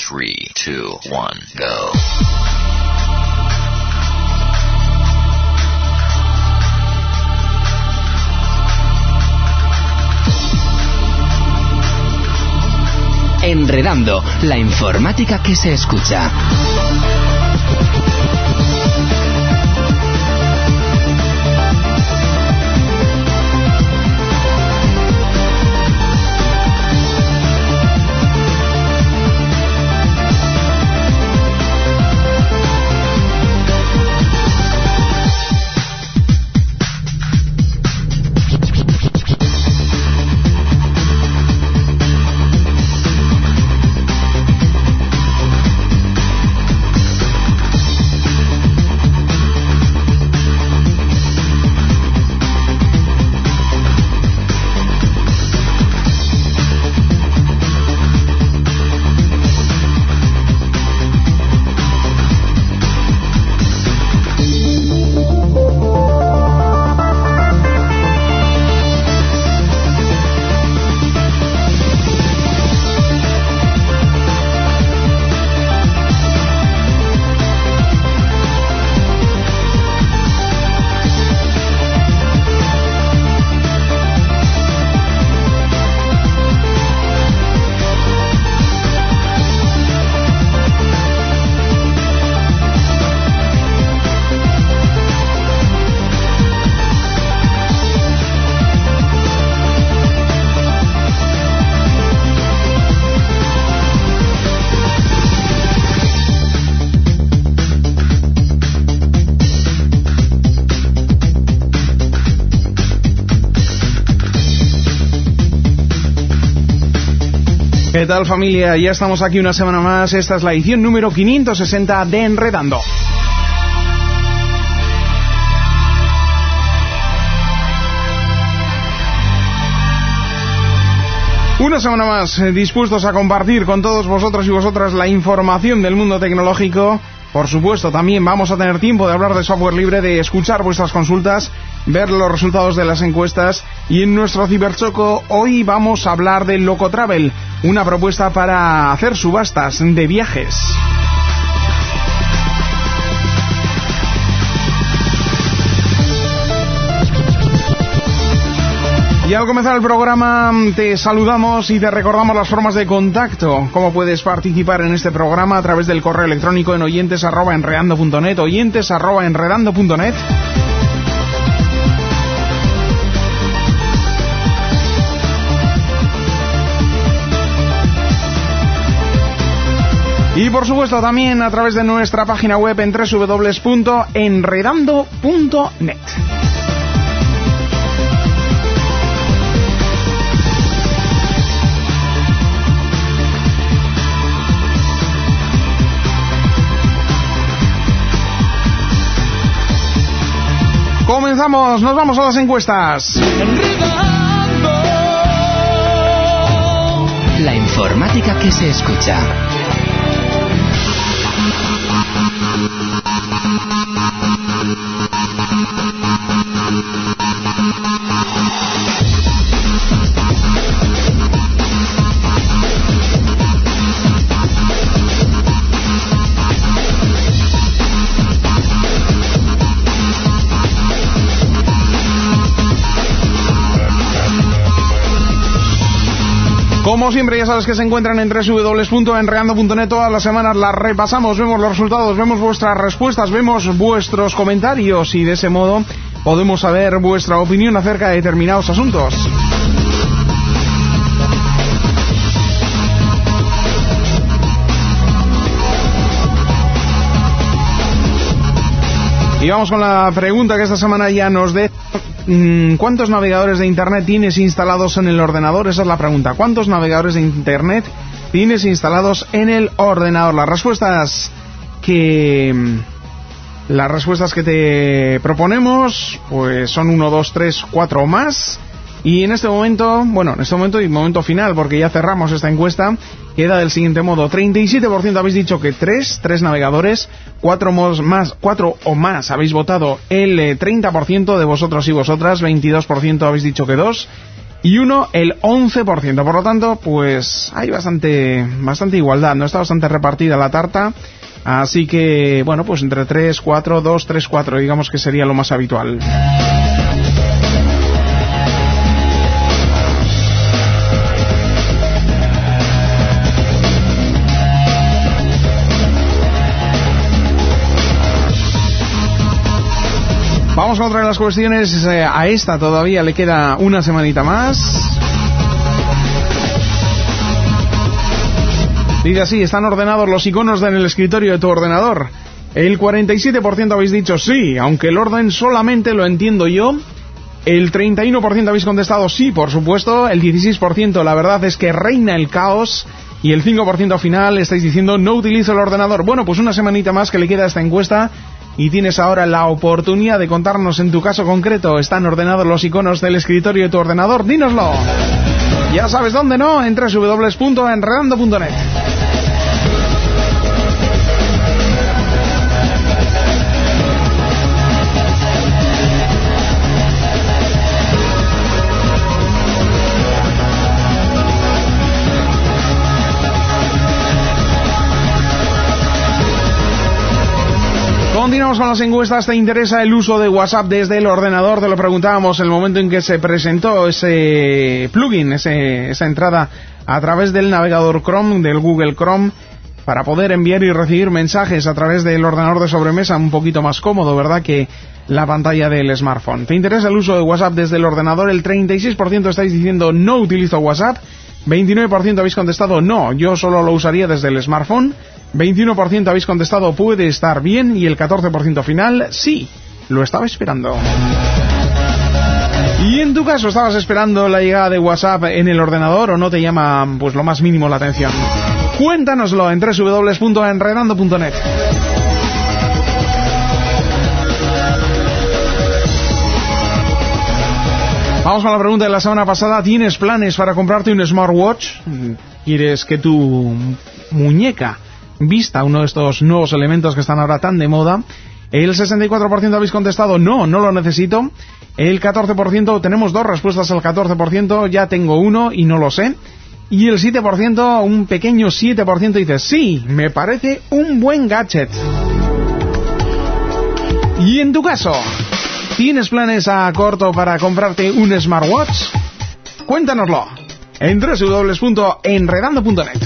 3, 2, 1, go. Enredando, la informática que se escucha. ¿Qué tal, familia? Ya estamos aquí una semana más. Esta es la edición número 560 de Enredando. Una semana más dispuestos a compartir con todos vosotros y vosotras la información del mundo tecnológico. Por supuesto, también vamos a tener tiempo de hablar de software libre, de escuchar vuestras consultas, ver los resultados de las encuestas. Y en nuestro Ciberchoco hoy vamos a hablar de Locotravel, una propuesta para hacer subastas de viajes. Y al comenzar el programa te saludamos y te recordamos las formas de contacto. Cómo puedes participar en este programa a través del correo electrónico en oyentes@enredando.net, oyentes@enredando.net. Y por supuesto también a través de nuestra página web en www.enredando.net. Comenzamos, nos vamos a las encuestas. La informática que se escucha. Como siempre, ya sabes que se encuentran en www.enredando.net. Todas las semanas las repasamos, vemos los resultados, vemos vuestras respuestas, vemos vuestros comentarios y de ese modo podemos saber vuestra opinión acerca de determinados asuntos. Y vamos con la pregunta que esta semana ya nos dé. ¿Cuántos navegadores de Internet tienes instalados en el ordenador? Esa es la pregunta. ¿Cuántos navegadores de Internet tienes instalados en el ordenador? Las respuestas que te proponemos pues son 1, 2, 3, 4 o más. Y en este momento, y momento final, porque ya cerramos esta encuesta, queda del siguiente modo: 37% habéis dicho que 3 navegadores, 4 o más habéis votado el 30% de vosotros y vosotras, 22% habéis dicho que 2, y uno el 11%. Por lo tanto, pues hay bastante igualdad, ¿no? Está bastante repartida la tarta. Así que, bueno, pues entre 3, 4, 2, 3, 4, digamos que sería lo más habitual. Vamos con otra de las cuestiones. A esta todavía le queda una semanita más. Dice así: están ordenados los iconos en el escritorio de tu ordenador. El 47% habéis dicho sí, aunque el orden solamente lo entiendo yo. El 31% habéis contestado sí, por supuesto. El 16% la verdad es que reina el caos. Y el 5% final estáis diciendo no utilizo el ordenador. Bueno, pues una semanita más que le queda a esta encuesta. Y tienes ahora la oportunidad de contarnos en tu caso concreto. ¿Están ordenados los iconos del escritorio de tu ordenador? Dínoslo. Ya sabes dónde, ¿no? En www.enredando.net. Continuamos con las encuestas. ¿Te interesa el uso de WhatsApp desde el ordenador? Te lo preguntábamos en el momento en que se presentó ese plugin, esa entrada a través del navegador Chrome, del Google Chrome, para poder enviar y recibir mensajes a través del ordenador de sobremesa, un poquito más cómodo, ¿verdad?, que la pantalla del smartphone. ¿Te interesa el uso de WhatsApp desde el ordenador? El 36% estáis diciendo no utilizo WhatsApp, 29% habéis contestado no, yo solo lo usaría desde el smartphone, 21% habéis contestado puede estar bien y el 14% final sí, lo estaba esperando. ¿Y en tu caso estabas esperando la llegada de WhatsApp en el ordenador o no te llama pues lo más mínimo la atención? Cuéntanoslo en www.enredando.net. Vamos con la pregunta de la semana pasada. ¿Tienes planes para comprarte un smartwatch? ¿Quieres que tu muñeca vista uno de estos nuevos elementos que están ahora tan de moda? El 64% habéis contestado no lo necesito. El 14%, tenemos dos respuestas al 14%, ya tengo uno y no lo sé. Y el 7%, un pequeño 7% dice sí, me parece un buen gadget. ¿Y en tu caso? ¿Tienes planes a corto para comprarte un smartwatch? Cuéntanoslo en www.enredando.net.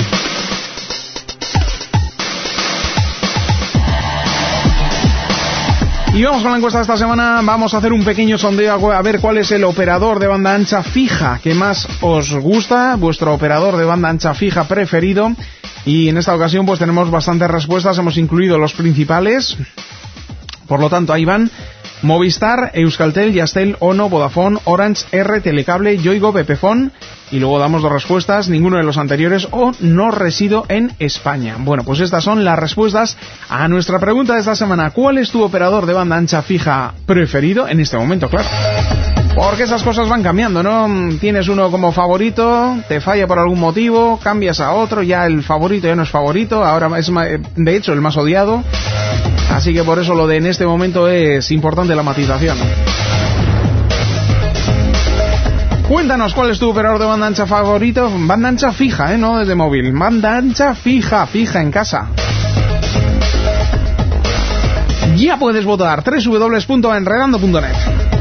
Y vamos con la encuesta de esta semana. Vamos a hacer un pequeño sondeo a ver cuál es el operador de banda ancha fija que más os gusta, vuestro operador de banda ancha fija preferido. Y en esta ocasión pues tenemos bastantes respuestas, hemos incluido los principales. Por lo tanto, ahí van: Movistar, Euskaltel, Yastel, Ono, Vodafone, Orange, R, Telecable, Yoigo, Pepefon. Y luego damos dos respuestas: ninguno de los anteriores o no resido en España. Bueno, pues estas son las respuestas a nuestra pregunta de esta semana. ¿Cuál es tu operador de banda ancha fija preferido en este momento? Claro, porque esas cosas van cambiando, ¿no? Tienes uno como favorito, te falla por algún motivo, cambias a otro, ya el favorito ya no es favorito, ahora es de hecho el más odiado. Así que por eso lo de en este momento es importante la matización. Cuéntanos cuál es tu operador de banda ancha favorito. Banda ancha fija, no desde móvil. Banda ancha fija en casa. Ya puedes votar. www.enredando.net.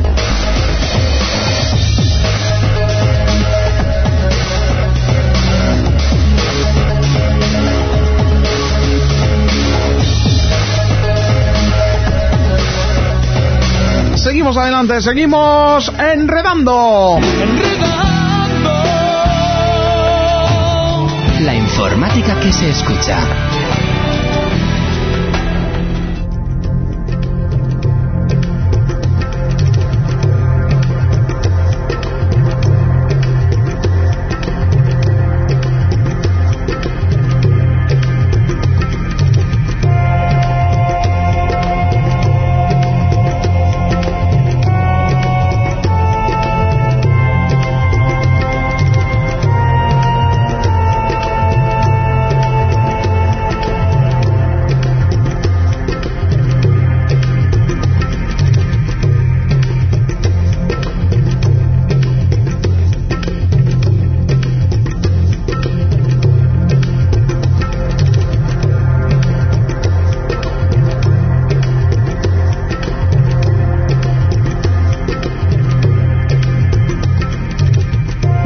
Seguimos adelante, seguimos enredando. La informática que se escucha.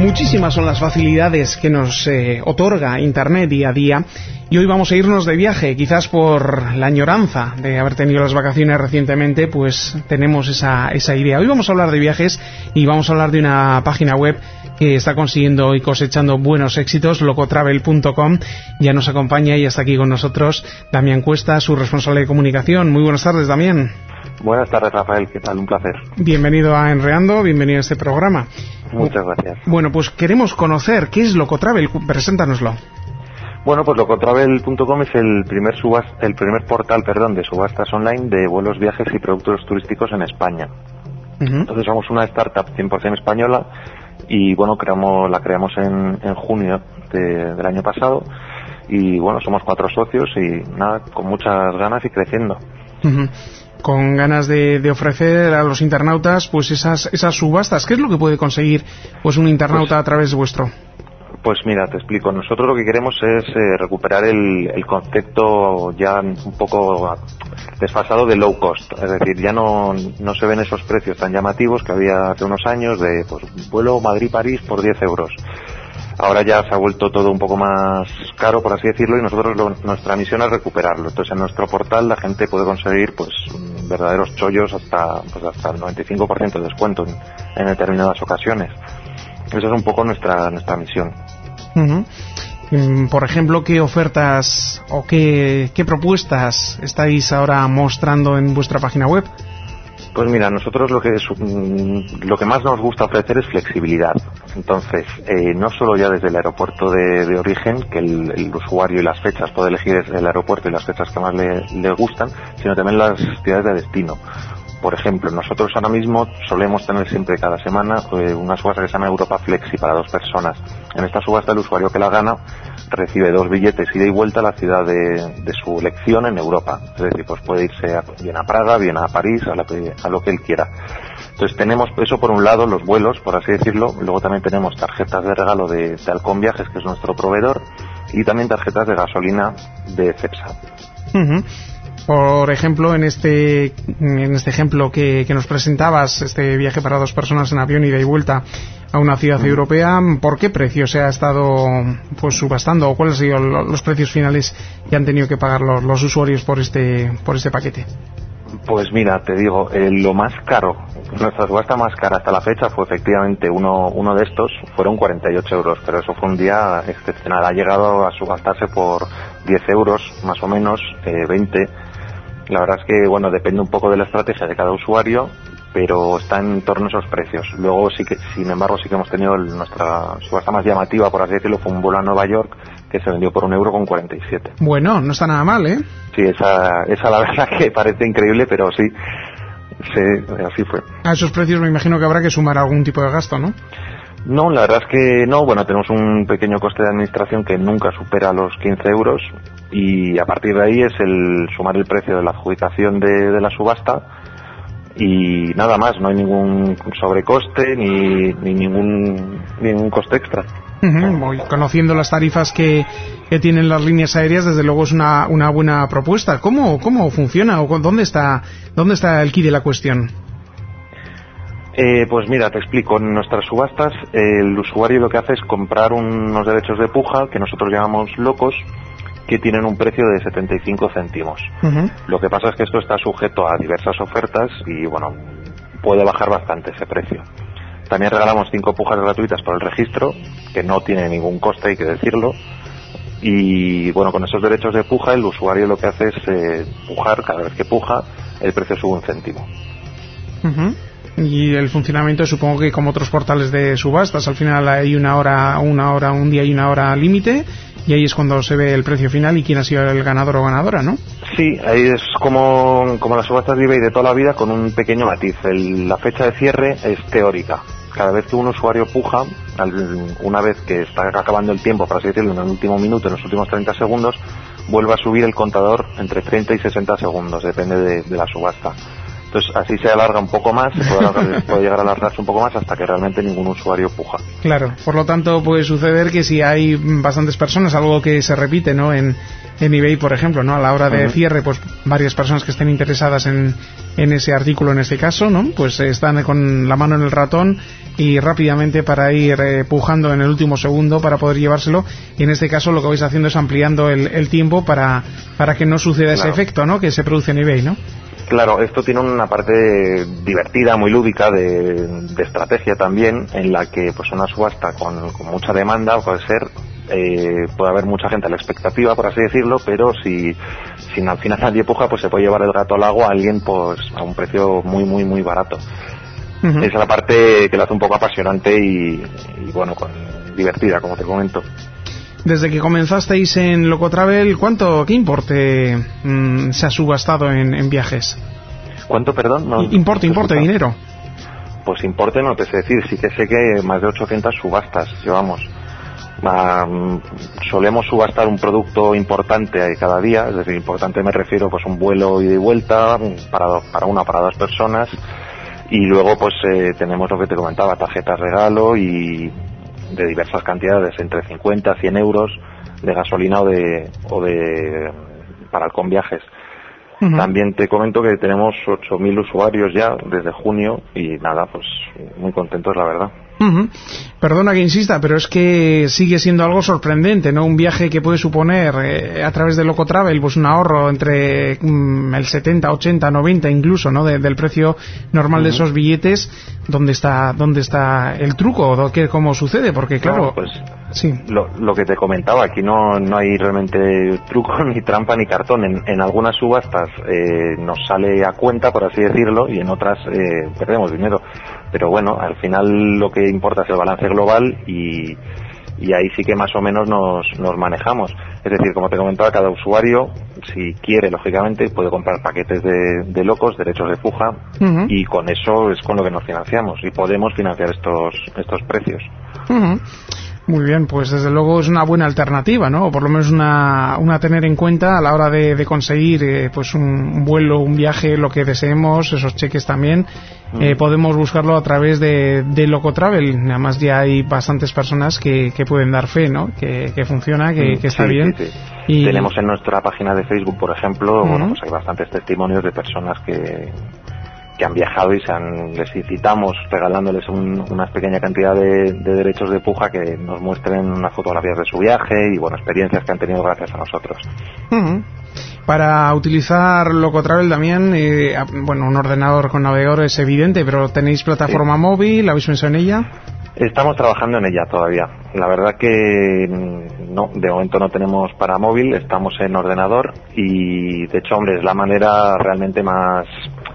Muchísimas son las facilidades que nos otorga Internet día a día, y hoy vamos a irnos de viaje, quizás por la añoranza de haber tenido las vacaciones recientemente, pues tenemos esa idea. Hoy vamos a hablar de viajes y vamos a hablar de una página web que está consiguiendo y cosechando buenos éxitos, locotravel.com. Ya nos acompaña y está aquí con nosotros Damián Cuesta, su responsable de comunicación. Muy buenas tardes, Damián. Buenas tardes, Rafael, ¿qué tal? Un placer. Bienvenido a Enreando, bienvenido a este programa. Muchas gracias. Bueno, pues queremos conocer qué es Locotravel, preséntanoslo. Bueno, pues locotravel.com es el primer portal de subastas online de vuelos, viajes y productos turísticos en España. Entonces somos una startup 100% española y bueno, la creamos en junio del año pasado y bueno, somos 4 socios y nada, con muchas ganas y creciendo. Con ganas de ofrecer a los internautas pues esas subastas. ¿Qué es lo que puede conseguir pues un internauta a través de vuestro? Pues mira, te explico. Nosotros lo que queremos es recuperar el concepto ya un poco desfasado de low cost. Es decir, ya no se ven esos precios tan llamativos que había hace unos años de pues vuelo Madrid-París por 10 euros. Ahora ya se ha vuelto todo un poco más caro, por así decirlo, y nuestra misión es recuperarlo. Entonces, en nuestro portal la gente puede conseguir pues verdaderos chollos hasta el 95% de descuento en determinadas ocasiones. Esa es un poco nuestra misión. Por ejemplo, ¿qué ofertas o qué propuestas estáis ahora mostrando en vuestra página web? Pues mira, nosotros lo que más nos gusta ofrecer es flexibilidad. Entonces, no solo ya desde el aeropuerto de origen, que el usuario y las fechas puede elegir desde el aeropuerto y las fechas que más le gustan, sino también las ciudades de destino. Por ejemplo, nosotros ahora mismo solemos tener siempre cada semana una subasta que se llama Europa Flexi para 2 personas. En esta subasta el usuario que la gana recibe 2 billetes ida y vuelta a la ciudad de su elección en Europa. Es decir, pues puede irse bien a Praga, bien a París, a lo que él quiera. Entonces tenemos eso por un lado, los vuelos, por así decirlo. Luego también tenemos tarjetas de regalo de Halcón Viajes, que es nuestro proveedor, y también tarjetas de gasolina de Cepsa. Por ejemplo, en este ejemplo que nos presentabas, este viaje para 2 personas en avión ida y vuelta a una ciudad europea, ¿por qué precio se ha estado pues subastando o cuáles han sido los precios finales que han tenido que pagar los usuarios por este paquete? Pues mira, te digo, lo más caro, nuestra subasta más cara hasta la fecha fue efectivamente uno de estos, fueron 48 euros, pero eso fue un día excepcional. Ha llegado a subastarse por 10 euros, más o menos, 20. La verdad es que, bueno, depende un poco de la estrategia de cada usuario, pero está en torno a esos precios. Luego sin embargo, sí que hemos tenido nuestra subasta más llamativa, por así decirlo, fue un vuelo a Nueva York que se vendió por 1,47 €. Bueno, no está nada mal, ¿eh? Sí, esa la verdad que parece increíble, pero sí, así fue. A esos precios me imagino que habrá que sumar algún tipo de gasto, ¿no? No, la verdad es que no. Bueno, tenemos un pequeño coste de administración que nunca supera los 15 euros y a partir de ahí es el sumar el precio de la adjudicación de la subasta y nada más. No hay ningún sobrecoste ni ningún coste extra. Conociendo las tarifas que tienen las líneas aéreas, desde luego es una buena propuesta. ¿Cómo funciona o dónde está el quid de la cuestión? Pues mira, te explico. En nuestras subastas el usuario lo que hace es comprar unos derechos de puja que nosotros llamamos locos, que tienen un precio de 75 céntimos. Lo que pasa es que esto está sujeto a diversas ofertas y bueno, puede bajar bastante ese precio. También regalamos 5 pujas gratuitas por el registro, que no tiene ningún coste, hay que decirlo. Y bueno, con esos derechos de puja el usuario lo que hace es pujar. Cada vez que puja el precio sube 1 céntimo. Y el funcionamiento, supongo que como otros portales de subastas, al final hay un día y una hora límite, y ahí es cuando se ve el precio final y quién ha sido el ganador o ganadora, ¿no? Sí, ahí es como las subastas de eBay de toda la vida, con un pequeño matiz. La fecha de cierre es teórica. Cada vez que un usuario puja, una vez que está acabando el tiempo, por así decirlo, en el último minuto, en los últimos 30 segundos, vuelve a subir el contador entre 30 y 60 segundos, depende de la subasta. Entonces así se alarga un poco más, puede llegar a alargarse un poco más hasta que realmente ningún usuario puja. Claro, por lo tanto puede suceder que si hay bastantes personas, algo que se repite, ¿no?, en en eBay, por ejemplo, ¿no? A la hora de cierre, pues varias personas que estén interesadas en ese artículo, en este caso, ¿no? Pues están con la mano en el ratón y rápidamente para ir pujando en el último segundo para poder llevárselo, y en este caso lo que vais haciendo es ampliando el tiempo para que no suceda ese efecto, ¿no? Que se produce en eBay, ¿no? Claro, esto tiene una parte divertida, muy lúdica, de estrategia también, en la que pues una subasta con mucha demanda puede ser, puede haber mucha gente a la expectativa, por así decirlo, pero si al final nadie puja, pues se puede llevar el gato al agua a alguien pues a un precio muy muy muy barato. Esa es la parte que la hace un poco apasionante y bueno, divertida, como te comento. Desde que comenzasteis en Locotravel, ¿qué importe se ha subastado en viajes? ¿Cuánto, perdón? No, importe, dinero. Pues importe no te sé decir, sí que sé que más de 800 subastas llevamos. Solemos subastar un producto importante cada día, es decir, importante me refiero pues un vuelo ida y vuelta para una, para dos personas, y luego pues tenemos lo que te comentaba, tarjetas regalo y de diversas cantidades, entre 50 a 100 euros de gasolina o de para con viajes. También te comento que tenemos 8.000 usuarios ya desde junio y nada, pues muy contentos, la verdad. Perdona que insista, pero es que sigue siendo algo sorprendente, ¿no? Un viaje que puede suponer a través de Locotravel pues un ahorro entre el 70, 80, 90 incluso, ¿no? Del precio normal de esos billetes. ¿Dónde está el truco? ¿Cómo sucede? Porque claro, pues sí. Lo que te comentaba, aquí no hay realmente truco, ni trampa, ni cartón. En algunas subastas nos sale a cuenta, por así decirlo, y en otras perdemos dinero. Pero bueno, al final lo que importa es el balance global y ahí sí que más o menos nos manejamos. Es decir, como te comentaba, cada usuario, si quiere, lógicamente, puede comprar paquetes de locos, derechos de puja, y con eso es con lo que nos financiamos y podemos financiar estos precios. Muy bien, pues desde luego es una buena alternativa, ¿no? O por lo menos una a tener en cuenta a la hora de conseguir pues un vuelo, un viaje, lo que deseemos, esos cheques también. Podemos buscarlo a través de Locotravel. Además ya hay bastantes personas que pueden dar fe, ¿no? Que funciona, que está bien. Sí. Y tenemos en nuestra página de Facebook, por ejemplo, bueno, pues hay bastantes testimonios de personas que han viajado y les incitamos regalándoles una pequeña cantidad de derechos de puja que nos muestren unas fotografías de su viaje y bueno, experiencias que han tenido gracias a nosotros. Para utilizar Locotravel también, un ordenador con navegador es evidente, pero ¿tenéis plataforma móvil? ¿Habéis pensado en ella? Estamos trabajando en ella todavía. La verdad que no, de momento no tenemos para móvil, estamos en ordenador y de hecho, hombre, es la manera realmente más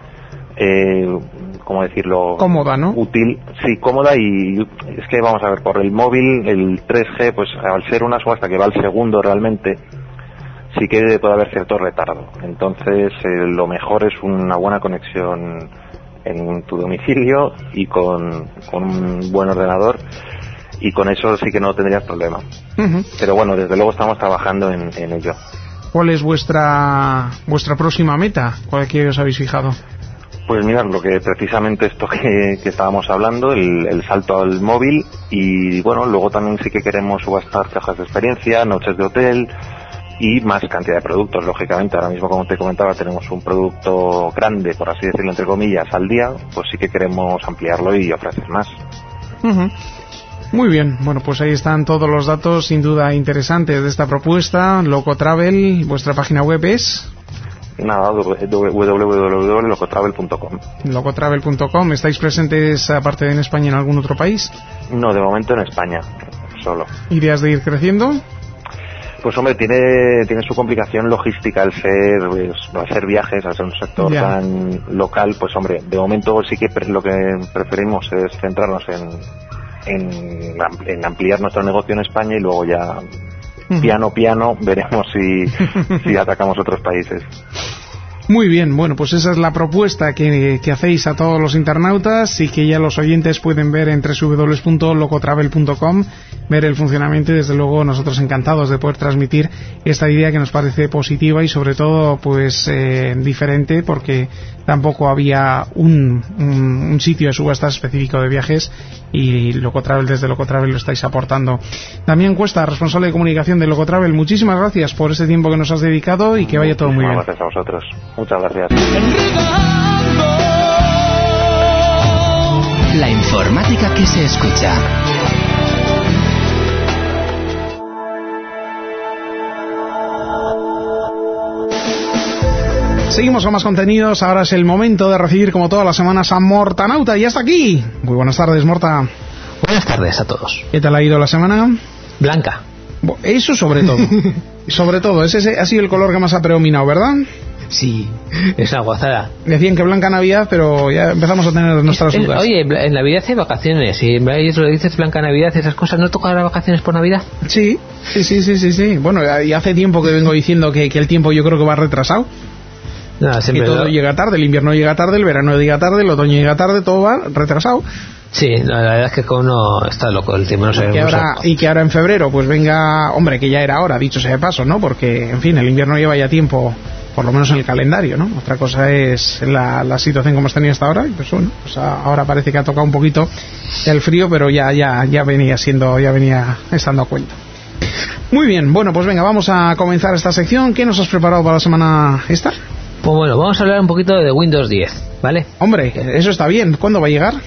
¿cómo decirlo? Cómoda, ¿no? Útil, sí, cómoda, y es que vamos a ver, por el móvil, el 3G, pues al ser una subasta que va al segundo realmente, sí que puede haber cierto retardo. Entonces, lo mejor es una buena conexión en tu domicilio y con un buen ordenador, y con eso sí que no tendrías problema. Pero bueno, desde luego estamos trabajando en ello. ¿Cuál es vuestra próxima meta? ¿Cuál que os habéis fijado? Pues mira, lo que precisamente esto que estábamos hablando, el salto al móvil, y bueno, luego también sí que queremos subastar cajas de experiencia, noches de hotel y más cantidad de productos. Lógicamente, ahora mismo, como te comentaba, tenemos un producto grande, por así decirlo, entre comillas, al día, pues sí que queremos ampliarlo y ofrecer más. Muy bien, bueno, pues ahí están todos los datos sin duda interesantes de esta propuesta. Locotravel, vuestra página web es... Nada, www.locotravel.com. Locotravel.com. ¿Estáis presentes, aparte de en España, en algún otro país? No, de momento en España, solo. ¿Ideas de ir creciendo? Pues hombre, tiene su complicación logística al ser viajes, al ser un sector tan local, pues hombre, de momento sí que lo que preferimos es centrarnos en ampliar nuestro negocio en España y luego ya... piano veremos si atacamos otros países. Muy bien, bueno, pues esa es la propuesta que hacéis a todos los internautas y que ya los oyentes pueden ver en www.locotravel.com, ver el funcionamiento y desde luego nosotros encantados de poder transmitir esta idea que nos parece positiva y sobre todo pues diferente, porque tampoco había un sitio de subastas específico de viajes y Locotravel, desde Locotravel lo estáis aportando. Damián Cuesta, responsable de comunicación de Locotravel, muchísimas gracias por este tiempo que nos has dedicado y que vaya todo muy bien. Gracias a vosotros. Muchas gracias. La informática que se escucha. Seguimos con más contenidos. Ahora es el momento de recibir, como todas las semanas, a Mortanauta. Y hasta aquí. Muy buenas tardes, Morta. Buenas tardes a todos. ¿Qué tal ha ido la semana? Blanca. Eso sobre todo. Sobre todo, ese ha sido el color que más ha predominado, ¿verdad? Sí, es una gozada. Decían que blanca Navidad, pero ya empezamos a tener nuestras dudas. Oye, en Navidad hay vacaciones, y lo dices blanca Navidad, esas cosas, ¿no tocan las vacaciones por Navidad? Sí. Bueno, y hace tiempo que vengo diciendo que el tiempo yo creo que va retrasado. No, que todo llega tarde, el invierno llega tarde, el verano llega tarde, el otoño llega tarde, todo va retrasado. Sí, la verdad es que uno está loco, el tiempo no se ve. Y que ahora en febrero pues venga, hombre, que ya era hora, dicho sea de paso, ¿no? Porque, en fin, el invierno lleva ya tiempo, por lo menos en el calendario, ¿no? Otra cosa es la situación como hemos tenido hasta ahora, y pues bueno, pues ahora parece que ha tocado un poquito el frío, pero ya venía estando a cuenta. Muy bien, bueno, pues venga, vamos a comenzar esta sección. ¿Qué nos has preparado para la semana esta? Pues bueno, vamos a hablar un poquito de Windows 10, ¿vale? Hombre, eso está bien. ¿Cuándo va a llegar?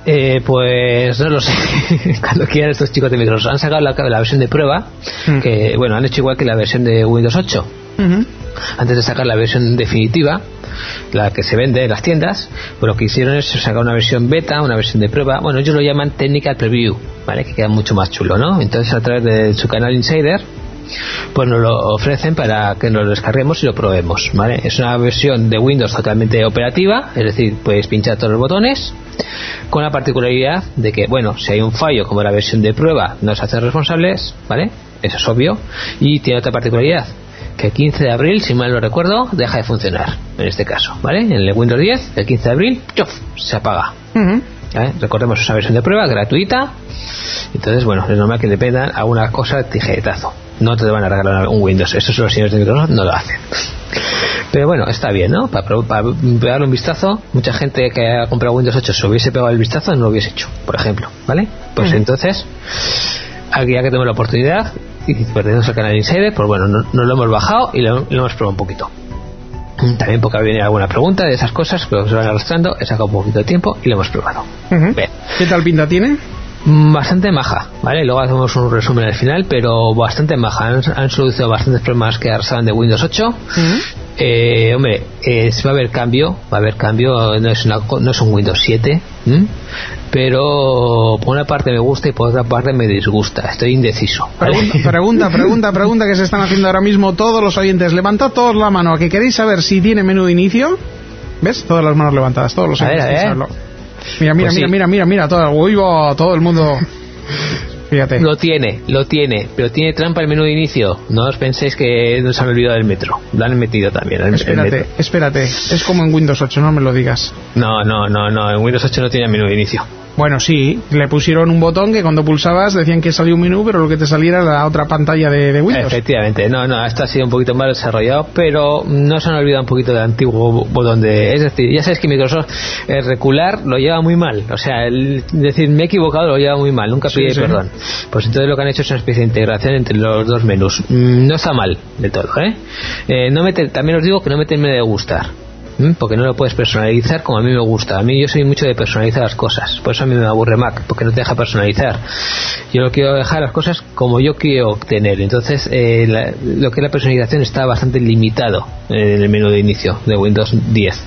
Pues no lo sé. Cuando quieran estos chicos de Microsoft. Han sacado la versión de prueba, que bueno, han hecho igual que la versión de Windows 8. Antes de sacar la versión definitiva, la que se vende en las tiendas, pues lo que hicieron es sacar una versión beta, una versión de prueba. Bueno, ellos lo llaman Technical Preview, ¿vale? Que queda mucho más chulo, ¿no? Entonces, a través de su canal Insider, pues nos lo ofrecen para que nos lo descarguemos y lo probemos, ¿vale? Es una versión de Windows totalmente operativa, es decir, puedes pinchar todos los botones, con la particularidad de que, bueno, si hay un fallo como la versión de prueba, nos hace responsables, ¿vale? Eso es obvio. Y tiene otra particularidad, que el 15 de abril, si mal no recuerdo, deja de funcionar, en este caso, ¿vale? En el Windows 10, el 15 de abril, ¡chof!, se apaga. ¿Vale? Recordemos, esa versión de prueba gratuita. Entonces, bueno, es normal que le pedan alguna cosa tijeretazo. No te van a regalar un Windows. Estos son los señores de Microsoft, no lo hacen. Pero bueno, está bien, ¿no? Para pegarle un vistazo. Mucha gente que ha comprado Windows 8 se hubiese pegado el vistazo, no lo hubiese hecho, por ejemplo, ¿vale? Pues entonces, aquí ya que tenemos la oportunidad y perdemos el canal Insider, pues bueno, nos lo hemos bajado y lo hemos probado un poquito. También porque viene alguna pregunta de esas cosas que se van arrastrando, he sacado un poquito de tiempo y lo hemos probado. Bien. ¿Qué tal pinta tiene? Bastante maja, ¿vale? Luego hacemos un resumen al final, pero bastante maja. Han solucionado bastantes problemas que arrastraban de Windows 8. Hombre, va a haber cambio, no es un Windows 7, pero por una parte me gusta y por otra parte me disgusta, estoy indeciso, ¿vale? Pregunta que se están haciendo ahora mismo todos los oyentes. Levantad todos la mano, a que queréis saber si tiene menú de inicio. ¿Ves? Todas las manos levantadas, todos los oyentes. Mira, pues mira, todo el mundo. Fíjate. Lo tiene, pero tiene trampa el menú de inicio. No os penséis que nos han olvidado del metro. Lo han metido también. Espérate. Es como en Windows 8, no me lo digas. No. En Windows 8 no tiene menú de inicio. Bueno, sí, le pusieron un botón que cuando pulsabas decían que salía un menú, pero lo que te saliera era la otra pantalla de Windows. Efectivamente, esto ha sido un poquito más desarrollado, pero no se han olvidado un poquito del antiguo botón es decir, ya sabes que Microsoft recular lo lleva muy mal, o sea, decir me he equivocado lo lleva muy mal, nunca pide perdón. Pues entonces lo que han hecho es una especie de integración entre los dos menús. No está mal de todo, también os digo que no me termine de gustar, porque no lo puedes personalizar como a mí me gusta. Yo soy mucho de personalizar las cosas, por eso a mí me aburre Mac, porque no te deja personalizar. Yo lo quiero dejar las cosas como yo quiero obtener. Entonces lo que es la personalización está bastante limitado en el menú de inicio de Windows 10.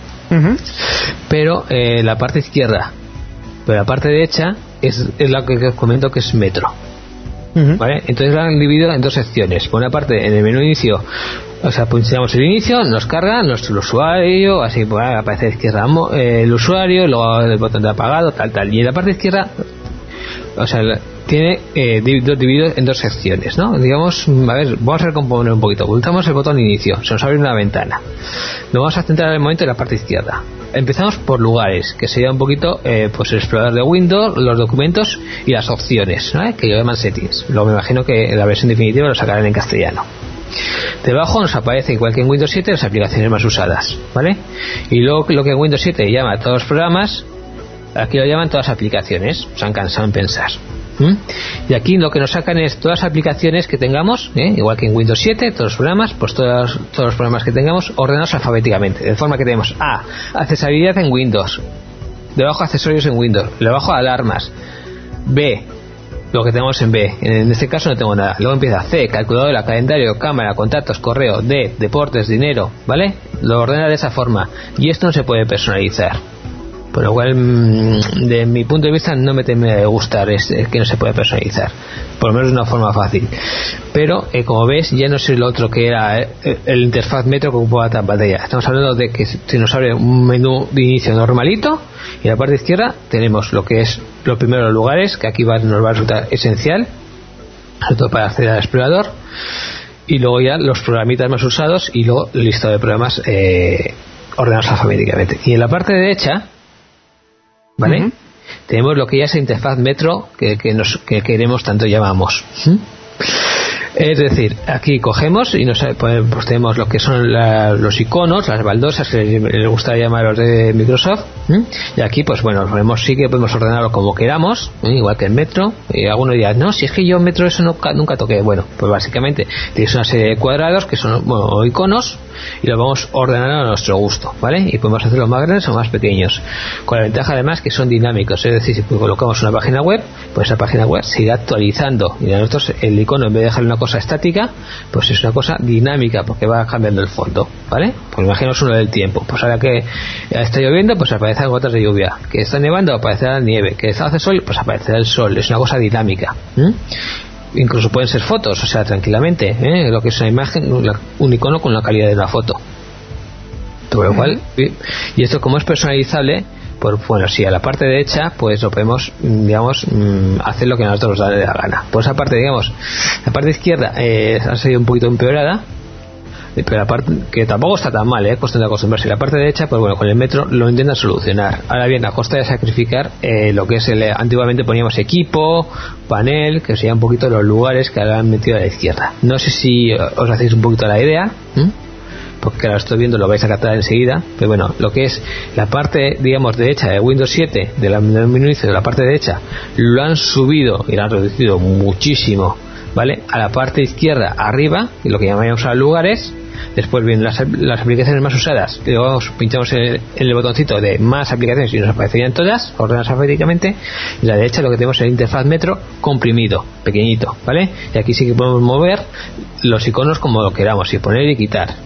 Pero la parte izquierda, pero la parte derecha es la que os comento, que es Metro. ¿Vale? Entonces lo han dividido en dos secciones. Por una parte, en el menú de inicio, o sea, pulsamos el inicio, nos carga nuestro usuario, así pues, aparece a la izquierda el usuario, luego el botón de apagado, tal. Y en la parte izquierda, o sea, tiene dividido en dos secciones, ¿no? Digamos, a ver, vamos a recomponer un poquito. Pulsamos el botón inicio, se nos abre una ventana. Nos vamos a centrar en el momento en la parte izquierda. Empezamos por lugares, que sería un poquito pues el explorador de Windows, los documentos y las opciones, ¿vale? Que llaman settings. Luego me imagino que en la versión definitiva lo sacarán en castellano. Debajo nos aparece, igual que en Windows 7, las aplicaciones más usadas, ¿vale? Y luego lo que en Windows 7 llama a todos los programas, aquí lo llaman todas las aplicaciones. Se han cansado en pensar. Y aquí lo que nos sacan es todas las aplicaciones que tengamos, igual que en Windows 7, todos los programas, pues todos los programas que tengamos ordenados alfabéticamente, de forma que tenemos accesibilidad en Windows, debajo accesorios en Windows, debajo alarmas, B, lo que tenemos en B, en este caso no tengo nada. Luego empieza C, calculadora, calendario, cámara, contactos, correo, D, deportes, dinero, ¿vale? Lo ordena de esa forma, y esto no se puede personalizar. Por lo cual, de mi punto de vista, no me termina de gustar que no se puede personalizar, por lo menos de una forma fácil. Pero, como ves, ya no es el otro que era el interfaz Metro que ocupaba la pantalla. Estamos hablando de que se nos abre un menú de inicio normalito, y en la parte izquierda tenemos lo que es los primeros lugares, que aquí nos va a resultar esencial, sobre todo para acceder al explorador, y luego ya los programitas más usados, y luego el listado de programas ordenados alfabéticamente. Y en la parte derecha, ¿vale? Tenemos lo que ya es la interfaz Metro que queremos, tanto llamamos. Es decir, aquí cogemos y pues tenemos lo que son los iconos, las baldosas que les gusta llamar los de Microsoft, y aquí pues bueno, sí que podemos ordenarlo como queramos, igual que el Metro. Y algunos dirán, no, si es que yo Metro eso nunca toqué. Bueno, pues básicamente tienes una serie de cuadrados que son iconos, y los vamos ordenando a nuestro gusto, ¿vale? Y podemos hacerlos más grandes o más pequeños, con la ventaja además que son dinámicos. Es decir, si colocamos una página web, pues esa página web se irá actualizando, y a nosotros el icono, en vez de dejar una cosa estática, pues es una cosa dinámica, porque va cambiando el fondo, ¿vale? Pues imaginaos uno del tiempo. Pues ahora que está lloviendo, pues aparecerán gotas de lluvia. Que está nevando, aparecerá nieve. Que hace sol, pues aparecerá el sol. Es una cosa dinámica. Incluso pueden ser fotos, o sea, tranquilamente, lo que es una imagen, un icono con la calidad de una foto. Por lo cual, y esto como es personalizable, pues bueno, si a la parte derecha pues lo podemos, digamos, hacer lo que a nosotros nos da la gana. Pues esa parte, digamos, la parte izquierda ha sido un poquito empeorada, pero la parte que tampoco está tan mal, cuestión de acostumbrarse. La parte derecha, pues bueno, con el Metro lo intentan solucionar. Ahora bien, a costa de sacrificar lo que es antiguamente poníamos equipo, panel, que serían un poquito los lugares que ahora han metido a la izquierda. No sé si os hacéis un poquito la idea, porque ahora estoy viendo, lo vais a captar enseguida. Pero bueno, lo que es la parte, digamos, derecha de Windows 7, del menú inicio de la parte derecha, lo han subido y lo han reducido muchísimo, ¿vale? A la parte izquierda, arriba, lo que llamamos a lugares. Después vienen las aplicaciones más usadas, y luego pinchamos en el botoncito de más aplicaciones y nos aparecerían todas ordenadas alfabéticamente. Y a la derecha lo que tenemos es el interfaz Metro comprimido, pequeñito, ¿vale? Y aquí sí que podemos mover los iconos como lo queramos, y poner y quitar.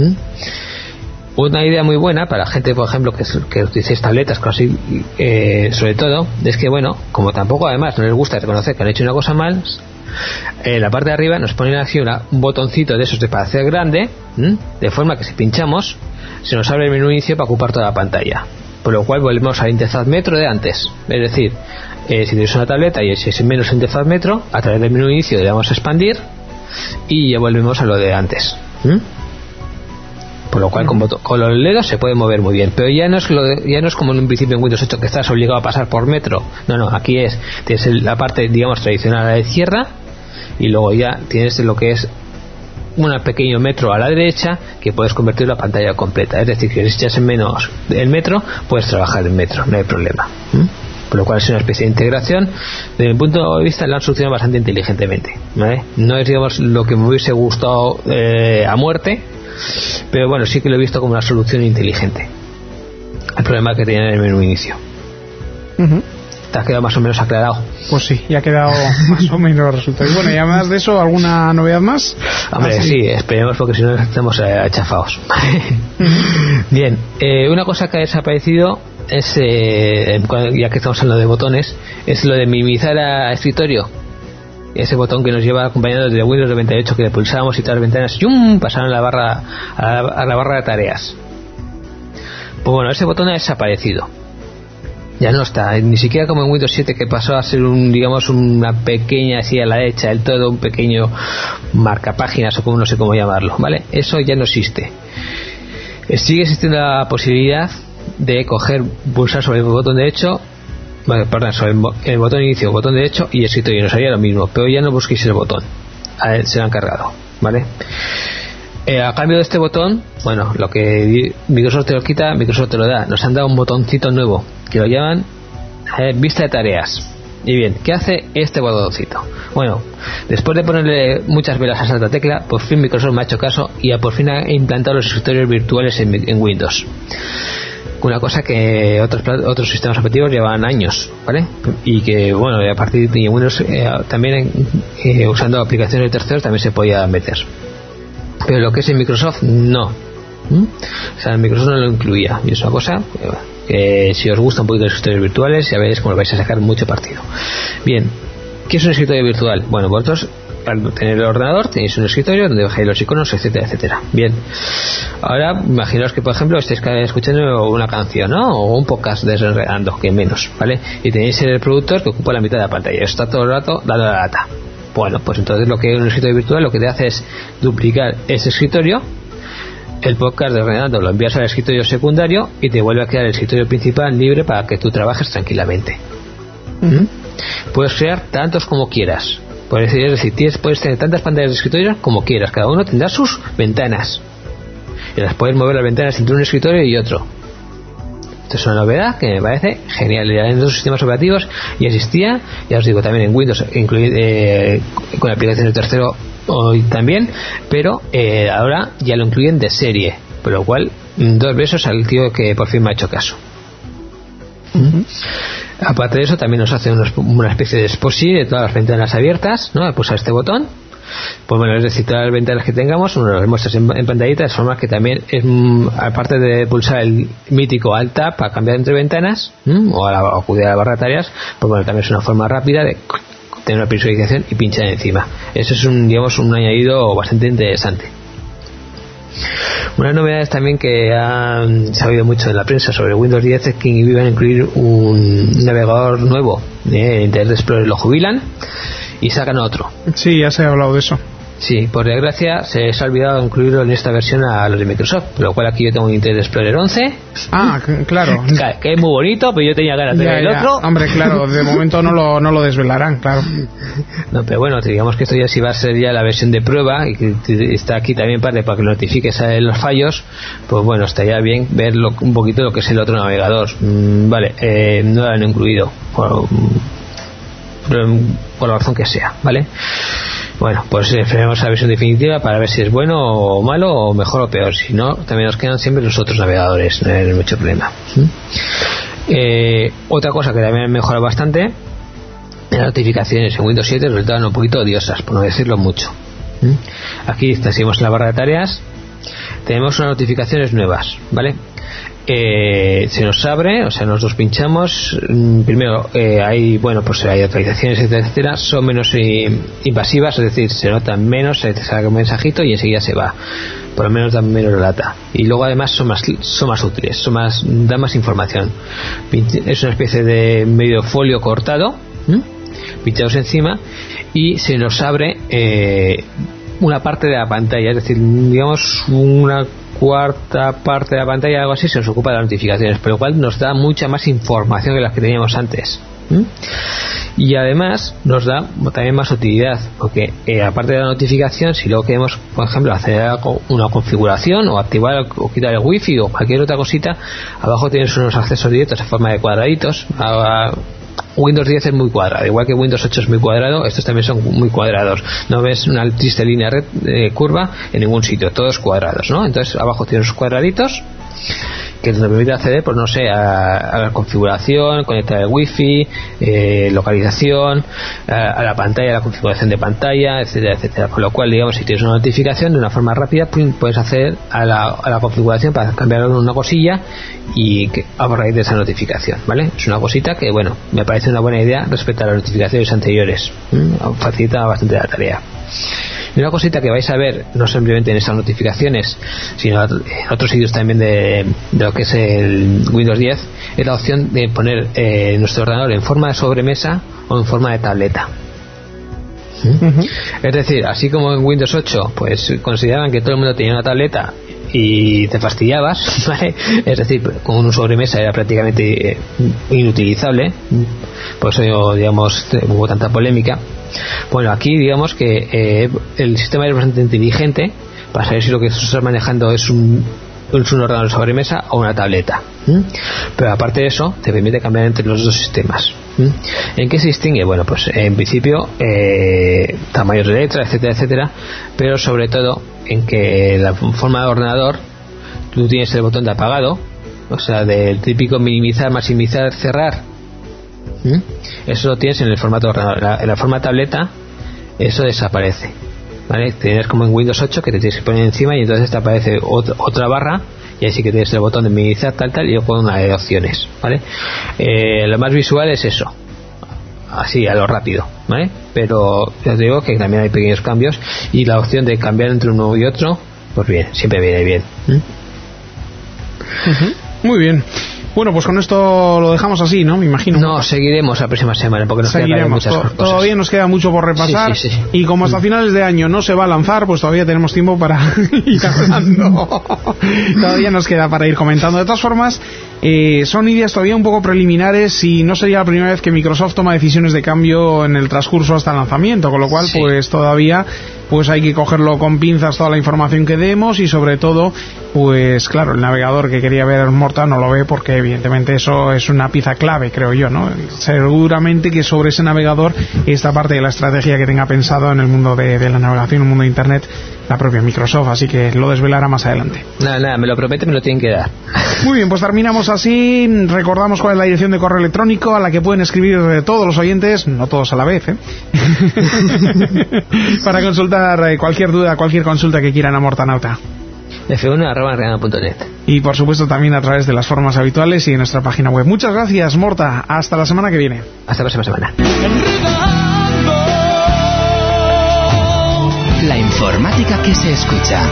Una idea muy buena para la gente, por ejemplo, que utilice tabletas, cosas así, sobre todo, es que bueno, como tampoco además no les gusta reconocer que han hecho una cosa mal, en la parte de arriba nos ponen así un botoncito de esos para hacer grande, de forma que si pinchamos se nos abre el menú inicio para ocupar toda la pantalla, por lo cual volvemos al interfaz Metro de antes. Es decir, si tienes una tableta y es menos interfaz Metro, a través del menú inicio le damos a expandir y ya volvemos a lo de antes. Por lo cual con los dedos se puede mover muy bien, pero ya no es como en un principio en Windows 8 que estás obligado a pasar por Metro. No, aquí tienes la parte, digamos, tradicional a la izquierda, y luego ya tienes lo que es un pequeño Metro a la derecha, que puedes convertir la pantalla completa. Es decir, que si echas en menos el Metro, puedes trabajar en Metro, no hay problema. Por lo cual es una especie de integración. Desde mi punto de vista la han solucionado bastante inteligentemente, ¿vale? No es, digamos, lo que me hubiese gustado a muerte, pero bueno, sí que lo he visto como una solución inteligente al problema que tenía en el menú inicio. ¿Te ha quedado más o menos aclarado? Pues sí, ya ha quedado más o menos resultado. Y bueno, y además de eso, ¿alguna novedad más? Hombre, sí, esperemos, porque si no estamos achafados. Bien, una cosa que ha desaparecido es, ya que estamos hablando de botones, es lo de minimizar a escritorio. Ese botón que nos lleva acompañado desde Windows 98, que le pulsábamos y todas las ventanas pasaron a la barra de tareas. Pues bueno, ese botón ha desaparecido. Ya no está, ni siquiera como en Windows 7, que pasó a ser una pequeña, así a la derecha del todo, un pequeño marcapáginas o como no sé cómo llamarlo, ¿vale? Eso ya no existe. Sigue existiendo la posibilidad de pulsar sobre el botón derecho, sobre el botón inicio, el botón derecho y escritorio, nos haría lo mismo, pero ya no busquéis el botón, se lo han cargado, ¿vale? A cambio de este botón, bueno, lo que Microsoft te lo quita, Microsoft te lo da. Nos han dado un botoncito nuevo que lo llaman vista de tareas. Y bien, ¿qué hace este botoncito? Bueno, después de ponerle muchas velas a esta tecla, por fin Microsoft me ha hecho caso y por fin ha implantado los escritorios virtuales en Windows. Una cosa que otros sistemas operativos llevaban años, ¿vale? Y que, bueno, a partir de Windows también usando aplicaciones de terceros también se podía meter. Pero lo que es en Microsoft, no. O sea, en Microsoft no lo incluía. Y es una cosa que si os gusta un poquito los escritorios virtuales, ya veréis cómo vais a sacar mucho partido. Bien, ¿qué es un escritorio virtual? Bueno, vosotros al tener el ordenador tenéis un escritorio donde bajáis los iconos, etcétera, etcétera. Bien, ahora imaginaos que por ejemplo estáis escuchando una canción, ¿no? O un podcast desenredando, que menos, ¿vale? Y tenéis el reproductor que ocupa la mitad de la pantalla, está todo el rato dando la lata. Bueno, pues entonces lo que es un escritorio virtual lo que te hace es duplicar ese escritorio, el podcast de Renato lo envías al escritorio secundario y te vuelve a quedar el escritorio principal libre para que tú trabajes tranquilamente. Puedes crear tantos como quieras. Es decir, puedes tener tantas pantallas de escritorio como quieras, cada uno tendrá sus ventanas y las puedes mover las ventanas entre un escritorio y otro. Esto es una novedad que me parece genial. En los sistemas operativos ya existía, ya os digo, también en Windows, con aplicaciones de tercero hoy también, pero ahora ya lo incluyen de serie, por lo cual 2 besos al tío que por fin me ha hecho caso. Aparte de eso, también nos hace una especie de exposí de todas las ventanas abiertas, ¿no? Al pulsar este botón, pues bueno, es decir, todas las ventanas que tengamos nos las muestras en pantallita, de forma que también es, aparte de pulsar el mítico Alt Tab para cambiar entre ventanas o acudir a la barra de tareas, pues bueno, también es una forma rápida de tener una visualización y pinchar encima. Eso es un añadido bastante interesante. Unas novedades también que han sabido mucho en la prensa sobre Windows 10 es que iban a incluir un navegador nuevo, Internet Explorer lo jubilan y sacan otro. Sí, ya se ha hablado de eso. Sí, por desgracia se les ha olvidado incluirlo en esta versión a los de Microsoft, por lo cual aquí yo tengo un Internet Explorer 11. Ah, claro. Que es muy bonito, pero yo tenía ganas de ver el otro. Hombre, claro, de momento no lo desvelarán, claro. No, pero bueno, digamos que esto ya sí va a ser ya la versión de prueba y que está aquí también para que notifiques los fallos. Pues bueno, estaría bien ver un poquito lo que es el otro navegador. Vale, no lo han incluido por la razón que sea, ¿vale? Bueno, pues esperemos la versión definitiva para ver si es bueno o malo o mejor o peor. Si no, también nos quedan siempre los otros navegadores, no hay mucho problema. Otra cosa que también ha mejorado bastante, las notificaciones en Windows 7 resultaban un poquito odiosas, por no decirlo mucho. Aquí seguimos en la barra de tareas, tenemos unas notificaciones nuevas, ¿vale? Se nos abre, o sea, nosotros pinchamos. Primero hay actualizaciones, etcétera, son menos invasivas, es decir, se notan menos, se te saca un mensajito y enseguida se va, por lo menos dan menos lata, y luego además son más útiles, dan más información. Es una especie de medio folio cortado, pinchados encima, y se nos abre una parte de la pantalla, es decir, digamos una cuarta parte de la pantalla, algo así, se nos ocupa de las notificaciones, por lo cual nos da mucha más información que las que teníamos antes. Y además nos da también más utilidad, porque aparte de la notificación, si luego queremos, por ejemplo, hacer una configuración o activar o quitar el wifi o cualquier otra cosita, abajo tienes unos accesos directos en forma de cuadraditos. Windows 10 es muy cuadrado, igual que Windows 8 es muy cuadrado, estos también son muy cuadrados. No ves una triste línea curva en ningún sitio, todos cuadrados, ¿no? Entonces abajo tienes unos cuadraditos que nos permite acceder, pues no sé, a la configuración, conectar el wifi, localización, a la pantalla, la configuración de pantalla, etcétera, etcétera. Con lo cual, digamos, si tienes una notificación, de una forma rápida puedes acceder a la configuración para cambiar una cosilla y a raíz de esa notificación, ¿vale? Es una cosita que, bueno, me parece una buena idea respecto a las notificaciones anteriores. Facilita bastante la tarea. Y una cosita que vais a ver, no simplemente en estas notificaciones, sino en otros sitios también de lo que es el Windows 10, es la opción de poner nuestro ordenador en forma de sobremesa o en forma de tableta. Es decir, así como en Windows 8 pues consideraban que todo el mundo tenía una tableta y te fastidiabas, ¿vale? Es decir, con una sobremesa era prácticamente inutilizable, por eso digamos hubo tanta polémica. Bueno, aquí digamos que el sistema es bastante inteligente para saber si lo que estás manejando es un ordenador de sobremesa o una tableta, pero aparte de eso te permite cambiar entre los dos sistemas. ¿En qué se distingue? Bueno, pues en principio tamaños de letra, etcétera, etcétera, pero sobre todo en que la forma de ordenador tú tienes el botón de apagado, o sea, del típico minimizar, maximizar, cerrar. Eso lo tienes en el formato ordenador. En la forma tableta eso desaparece, ¿vale? Tienes como en Windows 8 que te tienes que poner encima y entonces te aparece otra barra y ahí sí que tienes el botón de minimizar tal y yo pongo una de opciones, ¿vale? Lo más visual es eso, así a lo rápido, ¿vale? Pero ya te digo que también hay pequeños cambios y la opción de cambiar entre uno y otro, pues bien, siempre viene bien. Muy bien. Bueno, pues con esto lo dejamos así, ¿no? Me imagino. No, seguiremos la próxima semana porque nos quedan muchas cosas. Todavía nos queda mucho por repasar. Sí. Y como hasta finales de año no se va a lanzar, pues todavía tenemos tiempo para ir hablando. Todavía nos queda para ir comentando. De todas formas, son ideas todavía un poco preliminares y no sería la primera vez que Microsoft toma decisiones de cambio en el transcurso hasta el lanzamiento, con lo cual pues todavía pues hay que cogerlo con pinzas toda la información que demos y sobre todo pues claro, el navegador que quería ver Morta no lo ve porque evidentemente eso es una pieza clave, creo yo, ¿no? Seguramente que sobre ese navegador esta parte de la estrategia que tenga pensado en el mundo de la navegación, en el mundo de Internet, la propia Microsoft, así que lo desvelará más adelante. Nada, me lo promete, me lo tienen que dar. Muy bien, pues terminamos así. Recordamos cuál es la dirección de correo electrónico a la que pueden escribir todos los oyentes, no todos a la vez, para consultar cualquier duda, cualquier consulta que quieran a Mortanauta. f1@reana.net. Y por supuesto también a través de las formas habituales y en nuestra página web. Muchas gracias, Morta. Hasta la semana que viene. Hasta la próxima semana. La informática que se escucha.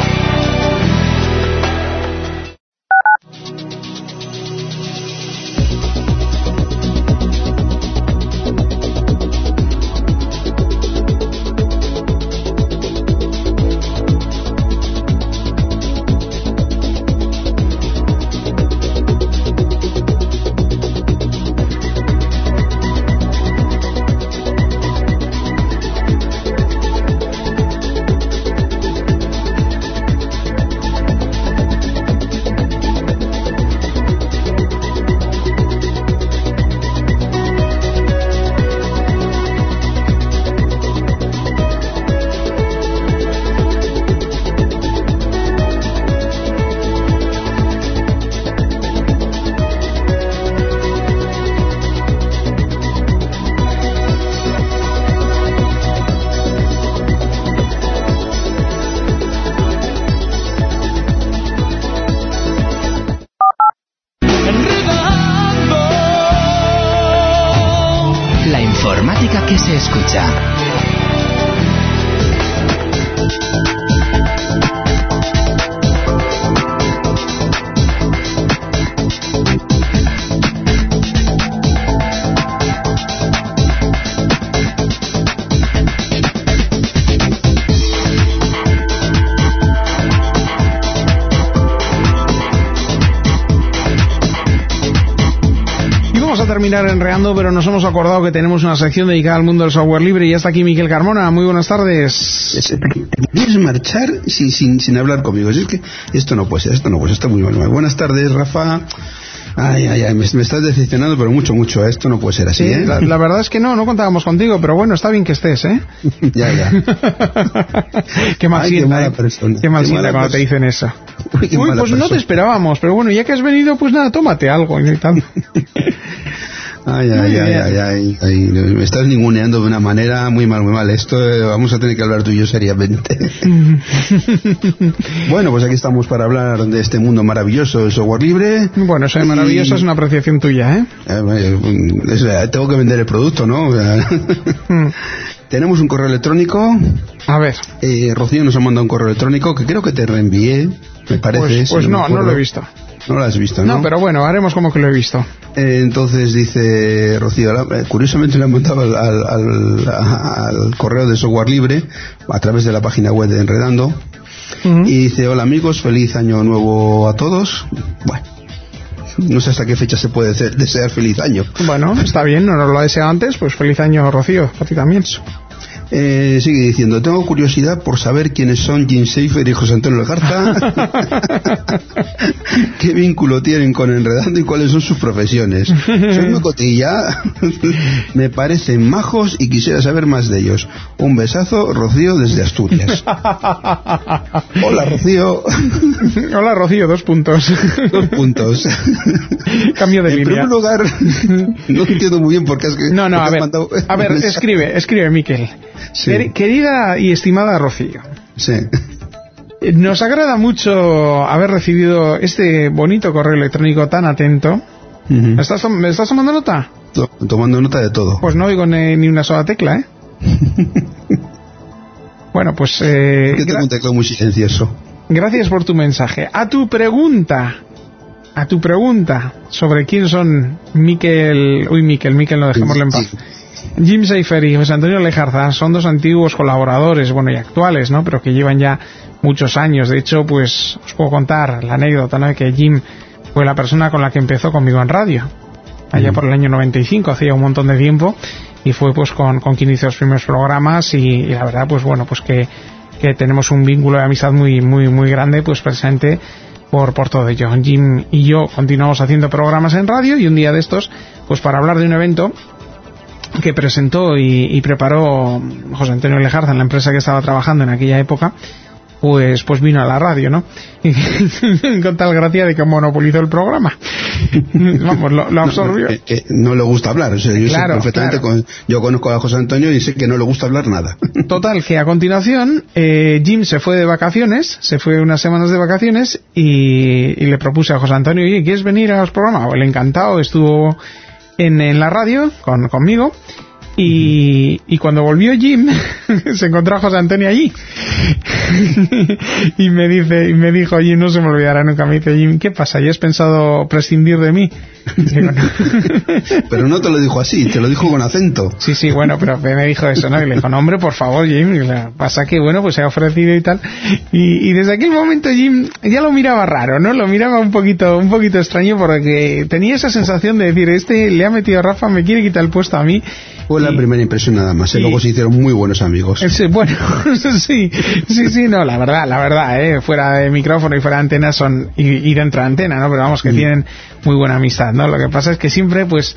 Informática que se escucha. Terminar enreando, pero nos hemos acordado que tenemos una sección dedicada al mundo del software libre y ya está aquí Miquel Carmona. Muy buenas tardes. ¿Te quieres marchar sin hablar conmigo? Es que esto no puede ser, está muy mal. Buenas tardes, Rafa. Ay, me estás decepcionando, pero mucho, esto no puede ser así, sí, ¿eh? La verdad es que no contábamos contigo, pero bueno, está bien que estés, ¿eh? Ya. Qué mal sienta, qué mal sienta cuando te dicen eso. Uy, pues no te esperábamos, pero bueno, ya que has venido, pues nada, tómate algo y tal. Ay, me estás ninguneando de una manera muy mal. Esto vamos a tener que hablar tú y yo seriamente. Bueno, pues aquí estamos para hablar de este mundo maravilloso del software libre. Bueno, eso de maravilloso es una apreciación tuya, ¿eh? Tengo que vender el producto, ¿no? Tenemos un correo electrónico. A ver. Rocío nos ha mandado un correo electrónico que creo que te reenvié, me parece. Pues no lo he visto. No lo has visto, ¿no? No, pero bueno, haremos como que lo he visto. Entonces dice Rocío, curiosamente le han mandado al correo de software libre a través de la página web de Enredando. Y dice: hola amigos, feliz año nuevo a todos. Bueno, no sé hasta qué fecha se puede desear feliz año. Bueno, está bien, no nos lo deseo antes, pues feliz año, Rocío, a ti también. Sigue diciendo: tengo curiosidad por saber quiénes son Jim Seifer y José Antonio Lejarza. ¿Qué vínculo tienen con Enredando y cuáles son sus profesiones? Soy una cotilla. Me parecen majos y quisiera saber más de ellos. Un besazo, Rocío, desde Asturias. Hola, Rocío. Hola, Rocío, 2 puntos. 2 puntos. Cambio de línea. En primer lugar, no entiendo muy bien por qué has mandado... A ver, escribe, Miquel. Sí. Querida y estimada Rocío. Sí. Nos agrada mucho haber recibido este bonito correo electrónico tan atento. ¿Me estás tomando nota? Tomando nota de todo. Pues no oigo ni una sola tecla, ¿eh? Bueno, pues... que tengo un teclado muy silencioso. Gracias por tu mensaje. A tu pregunta sobre quién son Miquel, no dejémoslo en paz. Sí. Jim Seifer y José Antonio Lejarza son 2 antiguos colaboradores, bueno, y actuales, ¿no? Pero que llevan ya muchos años. De hecho, pues os puedo contar la anécdota, ¿no? De que Jim fue la persona con la que empezó conmigo en radio, allá por el año 95, hacía un montón de tiempo, y fue pues con quien hizo los primeros programas, y la verdad, pues bueno, pues que tenemos un vínculo de amistad muy, muy, muy grande, pues precisamente por todo ello. Jim y yo continuamos haciendo programas en radio, y un día de estos, pues para hablar de un evento que presentó y preparó José Antonio Lejarza en la empresa que estaba trabajando en aquella época, pues vino a la radio, ¿no? Con tal gracia de que monopolizó el programa. Vamos, lo absorbió. No le gusta hablar, o sea, yo sé perfectamente, yo conozco a José Antonio y sé que no le gusta hablar nada. Total, que a continuación Jim se fue de vacaciones, se fue unas semanas de vacaciones, y le propuse a José Antonio: oye, ¿quieres venir a los programas? Pues, encantado, estuvo en la radio conmigo, y cuando volvió Jim se encontró a José Antonio allí y me dijo Jim, no se me olvidará nunca, me dice: Jim, ¿qué pasa? ¿Ya has pensado prescindir de mí? Digo, no. Pero no te lo dijo así, te lo dijo con acento. Sí, bueno, pero me dijo eso, ¿no? Y le dijo: no, hombre, por favor, Jim. Y le pasa que, bueno, pues se ha ofrecido y tal. Y desde aquel momento Jim ya lo miraba raro, ¿no? Lo miraba un poquito extraño, porque tenía esa sensación de decir: le ha metido a Rafa, me quiere quitar el puesto a mí. Fue la primera impresión nada más, y luego se hicieron muy buenos amigos. Bueno, sí, no, la verdad, fuera de micrófono y fuera de antena y dentro de antena, ¿no? Pero vamos, que tienen muy buena amistad, ¿no? Lo que pasa es que siempre, pues,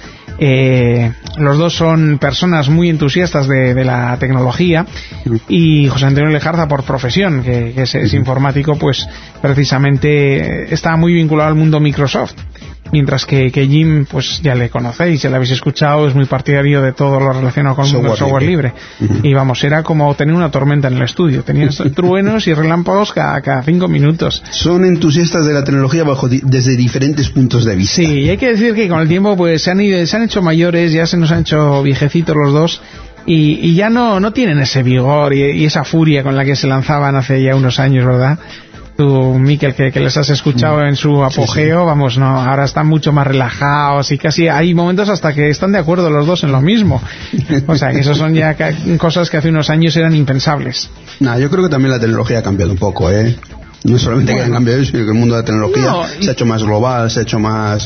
los dos son personas muy entusiastas de la tecnología, y José Antonio Lejarza, por profesión, que es informático, pues precisamente está muy vinculado al mundo Microsoft. Mientras que Jim, pues ya le conocéis, ya le habéis escuchado, es muy partidario de todo lo relacionado con el mundo del software libre. Y vamos, era como tener una tormenta en el estudio. Tenían truenos y relámpagos cada 5 minutos. Son entusiastas de la tecnología desde diferentes puntos de vista. Sí, y hay que decir que con el tiempo pues se han hecho mayores, ya se nos han hecho viejecitos los dos, y ya no tienen ese vigor y esa furia con la que se lanzaban hace ya unos años, ¿verdad? Tú, Miquel, que les has escuchado en su apogeo, sí. Vamos, no, ahora están mucho más relajados, y casi hay momentos hasta que están de acuerdo los dos en lo mismo. O sea, que eso son ya cosas que hace unos años eran impensables. Yo creo que también la tecnología ha cambiado un poco, ¿eh? No solamente que han cambiado, sino que el mundo de la tecnología se ha hecho más global, se ha hecho más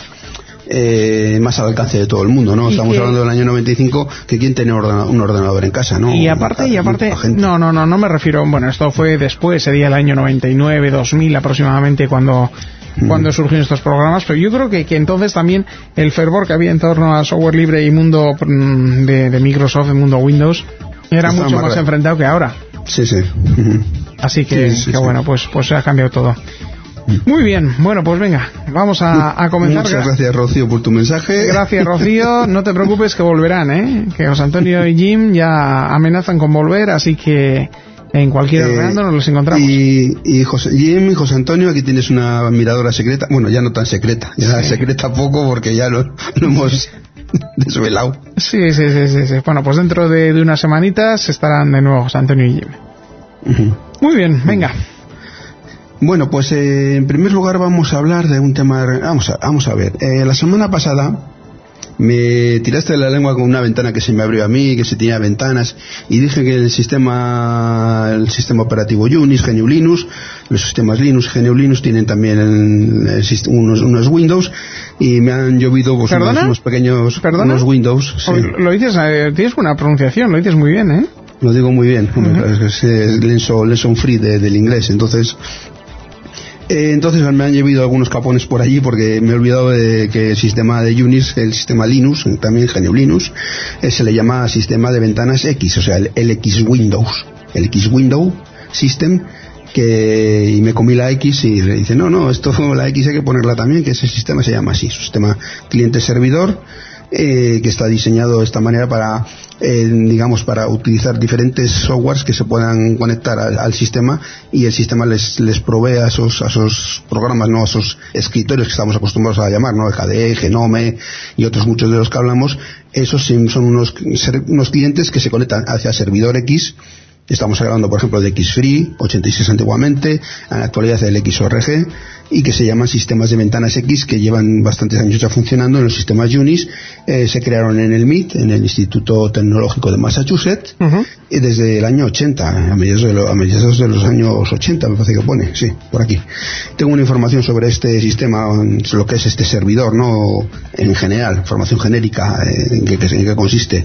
al alcance de todo el mundo, ¿no? Estamos hablando del año 95, que quién tenía un ordenador en casa, ¿no? Y aparte, no me refiero, bueno, esto fue después, sería el año 99, 2000 aproximadamente, cuando surgieron estos programas, pero yo creo que entonces también el fervor que había en torno a software libre y mundo de Microsoft, el mundo Windows, era mucho más enfrentado que ahora. Sí. Así que bueno, pues ha cambiado todo. Muy bien, bueno, pues venga, vamos a comenzar. Muchas gracias, Rocío, por tu mensaje. Gracias, Rocío. No te preocupes que volverán, que José Antonio y Jim ya amenazan con volver, así que en cualquier ordenando nos los encontramos. Y Jim y José Antonio, aquí tienes una miradora secreta. Bueno, ya no tan secreta, ya secreta poco porque ya lo hemos desvelado. Sí. Bueno, pues dentro de unas semanitas estarán de nuevo José Antonio y Jim. Muy bien, venga. Bueno, pues en primer lugar vamos a hablar de un tema. Vamos a ver. La semana pasada me tiraste de la lengua con una ventana que se me abrió a mí, que se tenía ventanas, y dije que el sistema operativo Unix, GNU Linux, los sistemas Linux, GNU Linux tienen también unos Windows, y me han llovido pues, unos pequeños unos Windows. Sí. Lo dices, tienes buena pronunciación, lo dices muy bien, ¿eh? Lo digo muy bien, es Lenson Free del inglés, entonces me han llevado algunos capones por allí porque me he olvidado de que el sistema de Unix, el sistema Linux, también GNU Linux, se le llama sistema de ventanas X, o sea, el X Windows System, y me comí la X y le dice, no, la X hay que ponerla también, que ese sistema se llama así, sistema cliente-servidor, que está diseñado de esta manera para utilizar diferentes softwares que se puedan conectar al sistema, y el sistema les provee a esos programas, a esos escritorios que estamos acostumbrados a llamar, ¿no? KDE, Genome y otros muchos de los que hablamos. Esos son unos clientes que se conectan hacia servidor X. Estamos hablando, por ejemplo, de Xfree, 86 antiguamente, en la actualidad del XORG, y que se llaman sistemas de ventanas X, que llevan bastantes años ya funcionando en los sistemas Unix. Se crearon en el MIT, en el Instituto Tecnológico de Massachusetts, y desde el año 80, a mediados de los años 80, me parece que pone, sí, por aquí. Tengo una información sobre este sistema, lo que es este servidor, ¿no? En general, información genérica, en qué consiste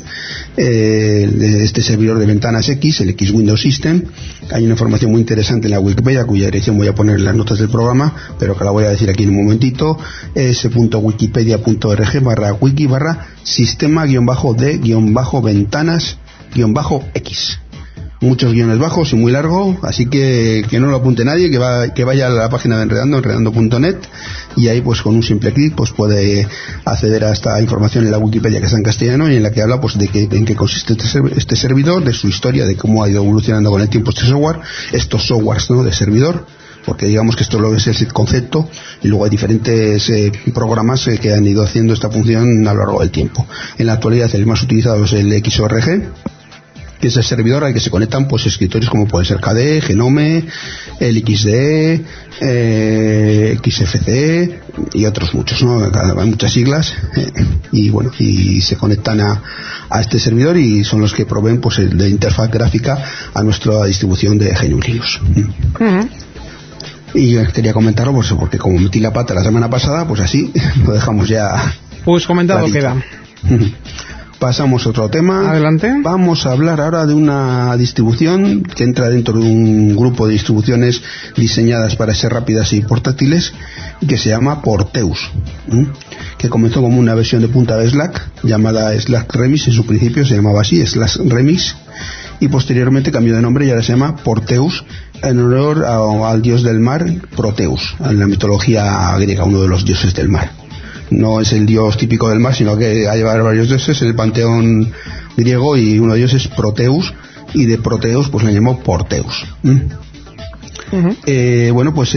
de este servidor de ventanas X, el X Windows System. Hay una información muy interesante en la Wikipedia, cuya dirección voy a poner en las notas del programa, pero que la voy a decir aquí en un momentito. s.wikipedia.org/wiki/sistema-de-ventanas-X. Muchos guiones bajos y muy largo, así que no lo apunte nadie, que vaya a la página de enredando.net, y ahí pues con un simple clic pues puede acceder a esta información en la Wikipedia, que está en castellano, y en la que habla pues en qué consiste este servidor, de su historia, de cómo ha ido evolucionando con el tiempo estos softwares, ¿no? De servidor, porque digamos que esto lo es el concepto, y luego hay diferentes programas que han ido haciendo esta función a lo largo del tiempo. En la actualidad el más utilizado es el XORG, que es el servidor al que se conectan pues escritorios como pueden ser KDE, Genome, el XDE, XFCE y otros muchos, ¿no? Hay muchas siglas, y bueno, y se conectan a este servidor, y son los que proveen pues de interfaz gráfica a nuestra distribución de GNU Linux. Y yo quería comentarlo pues, porque como metí la pata la semana pasada, pues así lo dejamos ya. Pues comentado queda. Pasamos a otro tema. Adelante. Vamos a hablar ahora de una distribución que entra dentro de un grupo de distribuciones diseñadas para ser rápidas y portátiles, que se llama Porteus, que comenzó como una versión de punta de Slack llamada Slack Remix. En su principio se llamaba así, Slack Remix, y posteriormente cambió de nombre y ahora se llama Porteus, en honor al dios del mar, Proteus, en la mitología griega, uno de los dioses del mar. No es el dios típico del mar, sino que hay varios dioses en el panteón griego, y uno de ellos es Proteus, y de Proteus pues le llamó Porteus. Bueno, pues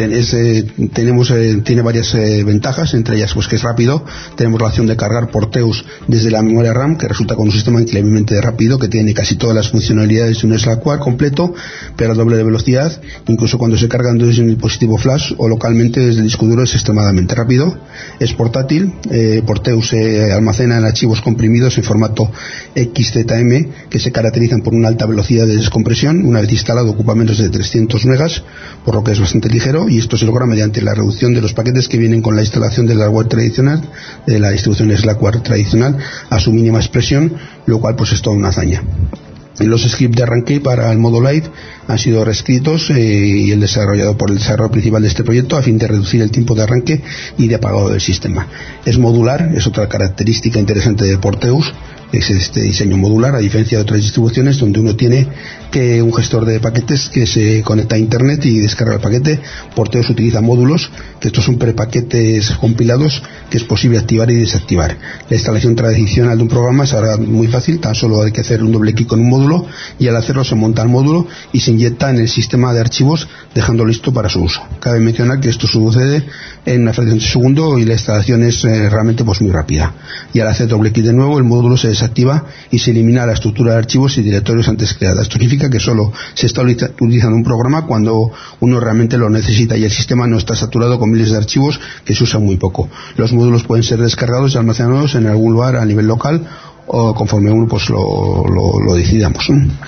tiene varias ventajas, entre ellas pues que es rápido. Tenemos la opción de cargar Porteus desde la memoria RAM, que resulta con un sistema increíblemente rápido, que tiene casi todas las funcionalidades de un Slackware completo, pero a doble de velocidad. Incluso cuando se cargan desde un dispositivo flash o localmente desde el disco duro es extremadamente rápido. Es portátil. Porteus se almacena en archivos comprimidos en formato XZM, que se caracterizan por una alta velocidad de descompresión. Una vez instalado ocupa menos de 300 megas, por lo que es bastante ligero, y esto se logra mediante la reducción de los paquetes que vienen con la instalación del hardware tradicional, de la distribución Slackware tradicional, a su mínima expresión, lo cual pues es toda una hazaña. Los scripts de arranque para el modo live han sido reescritos y el desarrollado por el desarrollador principal de este proyecto a fin de reducir el tiempo de arranque y de apagado del sistema. Es modular, es otra característica interesante de Porteus, es este diseño modular, a diferencia de otras distribuciones donde uno tiene que un gestor de paquetes que se conecta a internet y descarga el paquete. Porteos utiliza módulos, que estos son prepaquetes compilados que es posible activar y desactivar. La instalación tradicional de un programa es ahora muy fácil, tan solo hay que hacer un doble clic con un módulo y al hacerlo se monta el módulo y se inyecta en el sistema de archivos, dejando listo para su uso. Cabe mencionar que esto sucede en una fracción de segundo y la instalación es realmente pues muy rápida. Y al hacer doble clic de nuevo el módulo se desactiva y se elimina la estructura de archivos y directorios antes creada. Esto significa que solo se está utilizando un programa cuando uno realmente lo necesita y el sistema no está saturado con miles de archivos que se usan muy poco. Los módulos pueden ser descargados y almacenados en algún lugar a nivel local o conforme uno pues lo decidamos.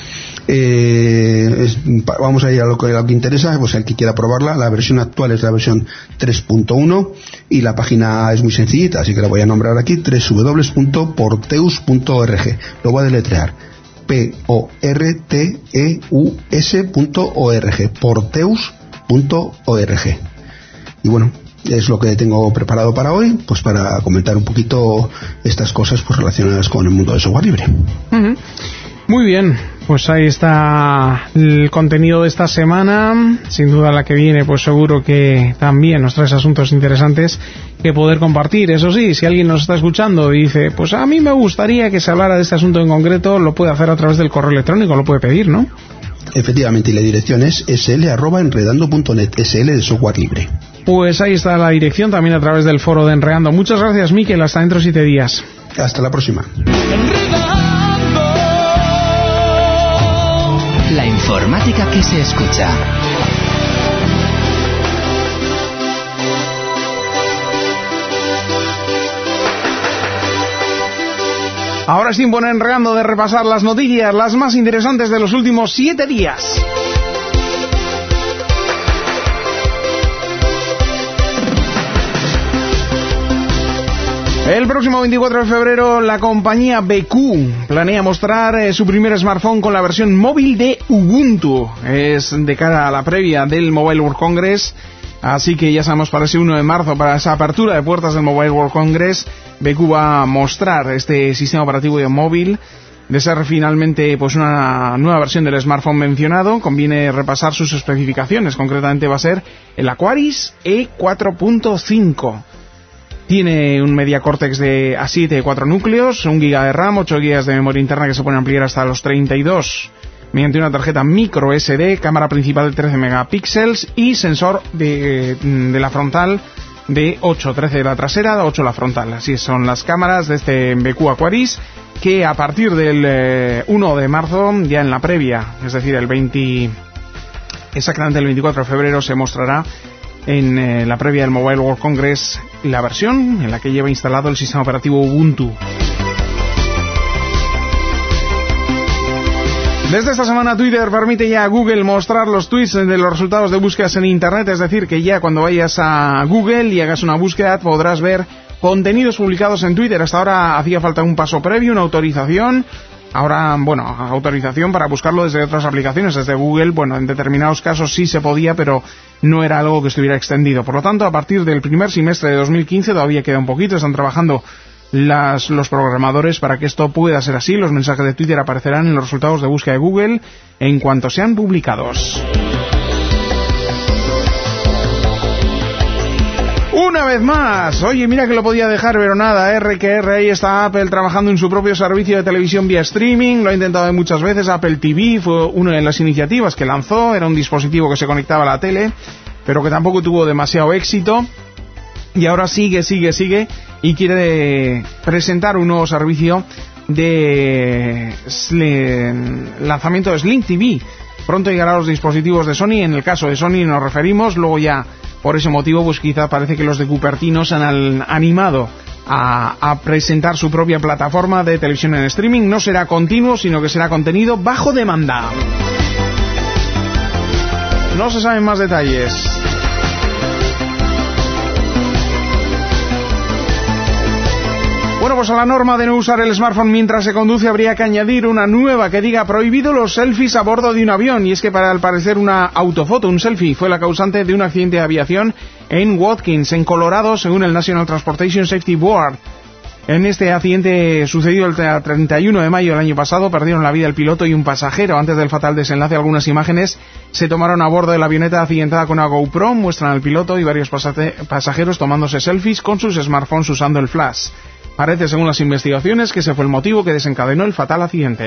Vamos a ir a lo que interesa, pues el que quiera probarla. La versión actual es la versión 3.1 y la página es muy sencillita, así que la voy a nombrar aquí: www.porteus.org. Lo voy a deletrear: porteus.org, porteus.org. Y bueno, es lo que tengo preparado para hoy, pues para comentar un poquito estas cosas pues relacionadas con el mundo del software libre. Muy bien, pues ahí está el contenido de esta semana. Sin duda la que viene pues seguro que también nos trae asuntos interesantes que poder compartir. Eso sí, si alguien nos está escuchando y dice, pues a mí me gustaría que se hablara de este asunto en concreto, lo puede hacer a través del correo electrónico, lo puede pedir, ¿no? Efectivamente, y la dirección es sl@enredando.net, SL de software libre. Pues ahí está la dirección, también a través del foro de Enredando. Muchas gracias, Miquel, hasta dentro de 7 días. Hasta la próxima. La informática que se escucha. Ahora es tiempo en Enredando de repasar las noticias, las más interesantes de los últimos 7 días. El próximo 24 de febrero la compañía BQ planea mostrar su primer smartphone con la versión móvil de Ubuntu. Es de cara a la previa del Mobile World Congress, así que ya sabemos para ese 1 de marzo, para esa apertura de puertas del Mobile World Congress, BQ va a mostrar este sistema operativo de móvil. De ser finalmente pues una nueva versión del smartphone mencionado, conviene repasar sus especificaciones. Concretamente va a ser el Aquaris E4.5. Tiene un Media Cortex de A7 de 4 núcleos, 1 GB de RAM, 8 GB de memoria interna que se pueden ampliar hasta los 32 mediante una tarjeta micro SD, cámara principal de 13 megapíxeles y sensor de la frontal de 8, 13 de la trasera, 8 la frontal. Así son las cámaras de este BQ Aquaris, que a partir del 1 de marzo, ya en la previa, es decir, exactamente el 24 de febrero, se mostrará en la previa del Mobile World Congress la versión en la que lleva instalado el sistema operativo Ubuntu. Desde esta semana Twitter permite ya a Google mostrar los tweets de los resultados de búsquedas en Internet, es decir, que ya cuando vayas a Google y hagas una búsqueda podrás ver contenidos publicados en Twitter. Hasta ahora hacía falta un paso previo, una autorización. Ahora, bueno, autorización para buscarlo desde otras aplicaciones, desde Google. Bueno, en determinados casos sí se podía, pero no era algo que estuviera extendido. Por lo tanto, a partir del primer semestre de 2015, todavía queda un poquito, están trabajando los programadores para que esto pueda ser así. Los mensajes de Twitter aparecerán en los resultados de búsqueda de Google en cuanto sean publicados. Una vez más, oye, mira que lo podía dejar, pero nada, ahí está Apple trabajando en su propio servicio de televisión vía streaming. Lo ha intentado muchas veces. Apple TV fue una de las iniciativas que lanzó, era un dispositivo que se conectaba a la tele, pero que tampoco tuvo demasiado éxito. Y ahora sigue y quiere presentar un nuevo servicio de lanzamiento de Sling TV. Pronto llegará a los dispositivos de Sony. En el caso de Sony nos referimos, luego ya por ese motivo pues quizá parece que los de Cupertino se han animado a presentar su propia plataforma de televisión en streaming. No será continuo, sino que será contenido bajo demanda. No se saben más detalles. Bueno, pues a la norma de no usar el smartphone mientras se conduce habría que añadir una nueva que diga prohibido los selfies a bordo de un avión. Y es que al parecer una autofoto, un selfie, fue la causante de un accidente de aviación en Watkins, en Colorado, según el National Transportation Safety Board. En este accidente sucedido el 31 de mayo del año pasado, perdieron la vida el piloto y un pasajero. Antes del fatal desenlace, algunas imágenes se tomaron a bordo de la avioneta accidentada con una GoPro. Muestran al piloto y varios pasajeros tomándose selfies con sus smartphones usando el flash. Parece, según las investigaciones, que ese fue el motivo que desencadenó el fatal accidente.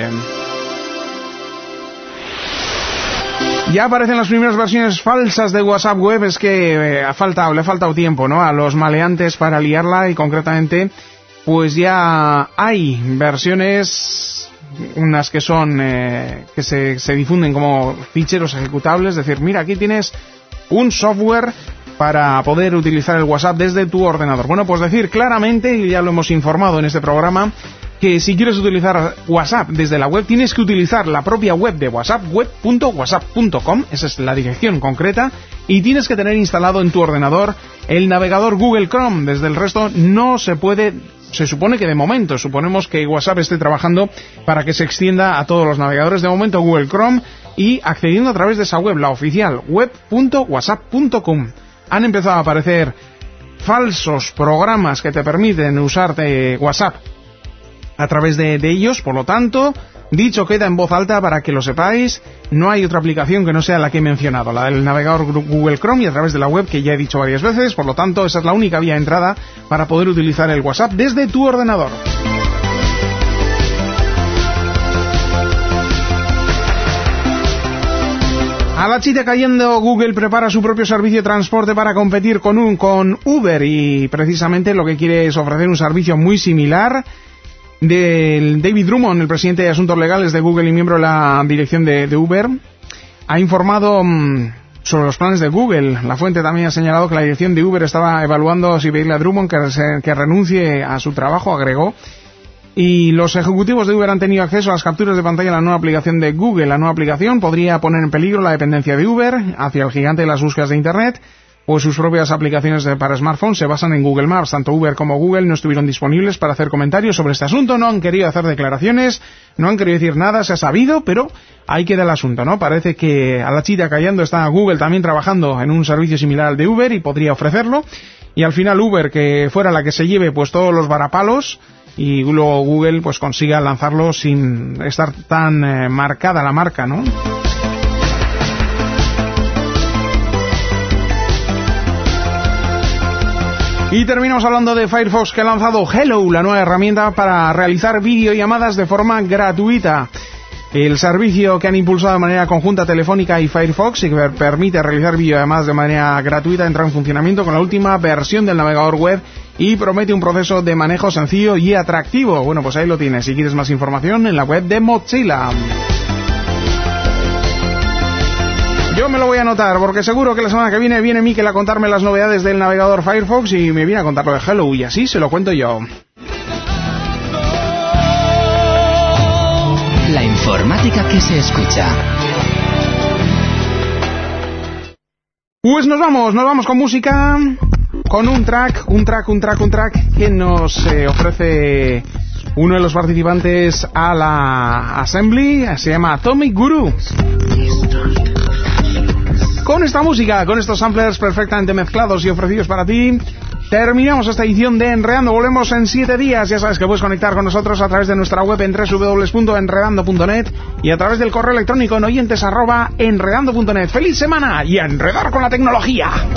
Ya aparecen las primeras versiones falsas de WhatsApp Web. Es que le ha faltado tiempo, ¿no?, a los maleantes para liarla, y concretamente pues ya hay versiones, unas que son que se difunden como ficheros ejecutables, es decir, mira, aquí tienes un software para poder utilizar el WhatsApp desde tu ordenador. Bueno, pues decir claramente, y ya lo hemos informado en este programa, que si quieres utilizar WhatsApp desde la web, tienes que utilizar la propia web de WhatsApp, web.whatsapp.com, esa es la dirección concreta, y tienes que tener instalado en tu ordenador el navegador Google Chrome. Desde el resto no se puede. Se supone que de momento, suponemos que WhatsApp esté trabajando para que se extienda a todos los navegadores. De momento Google Chrome, y accediendo a través de esa web, la oficial, web.whatsapp.com. Han empezado a aparecer falsos programas que te permiten usarte WhatsApp a través de ellos. Por lo tanto, dicho queda en voz alta para que lo sepáis, no hay otra aplicación que no sea la que he mencionado, la del navegador Google Chrome, y a través de la web, que ya he dicho varias veces. Por lo tanto, esa es la única vía de entrada para poder utilizar el WhatsApp desde tu ordenador. A la chita cayendo, Google prepara su propio servicio de transporte para competir con Uber, y precisamente lo que quiere es ofrecer un servicio muy similar. David Drummond, el presidente de Asuntos Legales de Google y miembro de la dirección de Uber, ha informado sobre los planes de Google. La fuente también ha señalado que la dirección de Uber estaba evaluando si pedirle a Drummond que renuncie a su trabajo, agregó. Y los ejecutivos de Uber han tenido acceso a las capturas de pantalla de la nueva aplicación de Google. La nueva aplicación podría poner en peligro la dependencia de Uber hacia el gigante de las búsquedas de Internet, pues sus propias aplicaciones para smartphones se basan en Google Maps. Tanto Uber como Google no estuvieron disponibles para hacer comentarios sobre este asunto, no han querido hacer declaraciones, no han querido decir nada, se ha sabido, pero ahí queda el asunto, ¿no? Parece que a la chita callando está Google también trabajando en un servicio similar al de Uber y podría ofrecerlo, y al final Uber que fuera la que se lleve pues todos los varapalos, y luego Google pues consiga lanzarlo sin estar tan marcada la marca, ¿no? Y terminamos hablando de Firefox, que ha lanzado Hello, la nueva herramienta para realizar videollamadas de forma gratuita. El servicio que han impulsado de manera conjunta Telefónica y Firefox, y que permite realizar videollamadas de manera gratuita, entra en funcionamiento con la última versión del navegador web y promete un proceso de manejo sencillo y atractivo. Bueno, pues ahí lo tienes. Si quieres más información, en la web de Mozilla. Yo me lo voy a anotar, porque seguro que la semana que viene Mikel a contarme las novedades del navegador Firefox y me viene a contar lo de Hello, y así se lo cuento yo. La informática que se escucha. Pues nos vamos con música, con un track que nos ofrece uno de los participantes a la Assembly. Se llama Atomic Guru. Con esta música, con estos samplers perfectamente mezclados y ofrecidos para ti, terminamos esta edición de Enredando. Volvemos en 7 días. Ya sabes que puedes conectar con nosotros a través de nuestra web en www.enredando.net y a través del correo electrónico en oyentes@enredando.net. ¡Feliz semana y a enredar con la tecnología!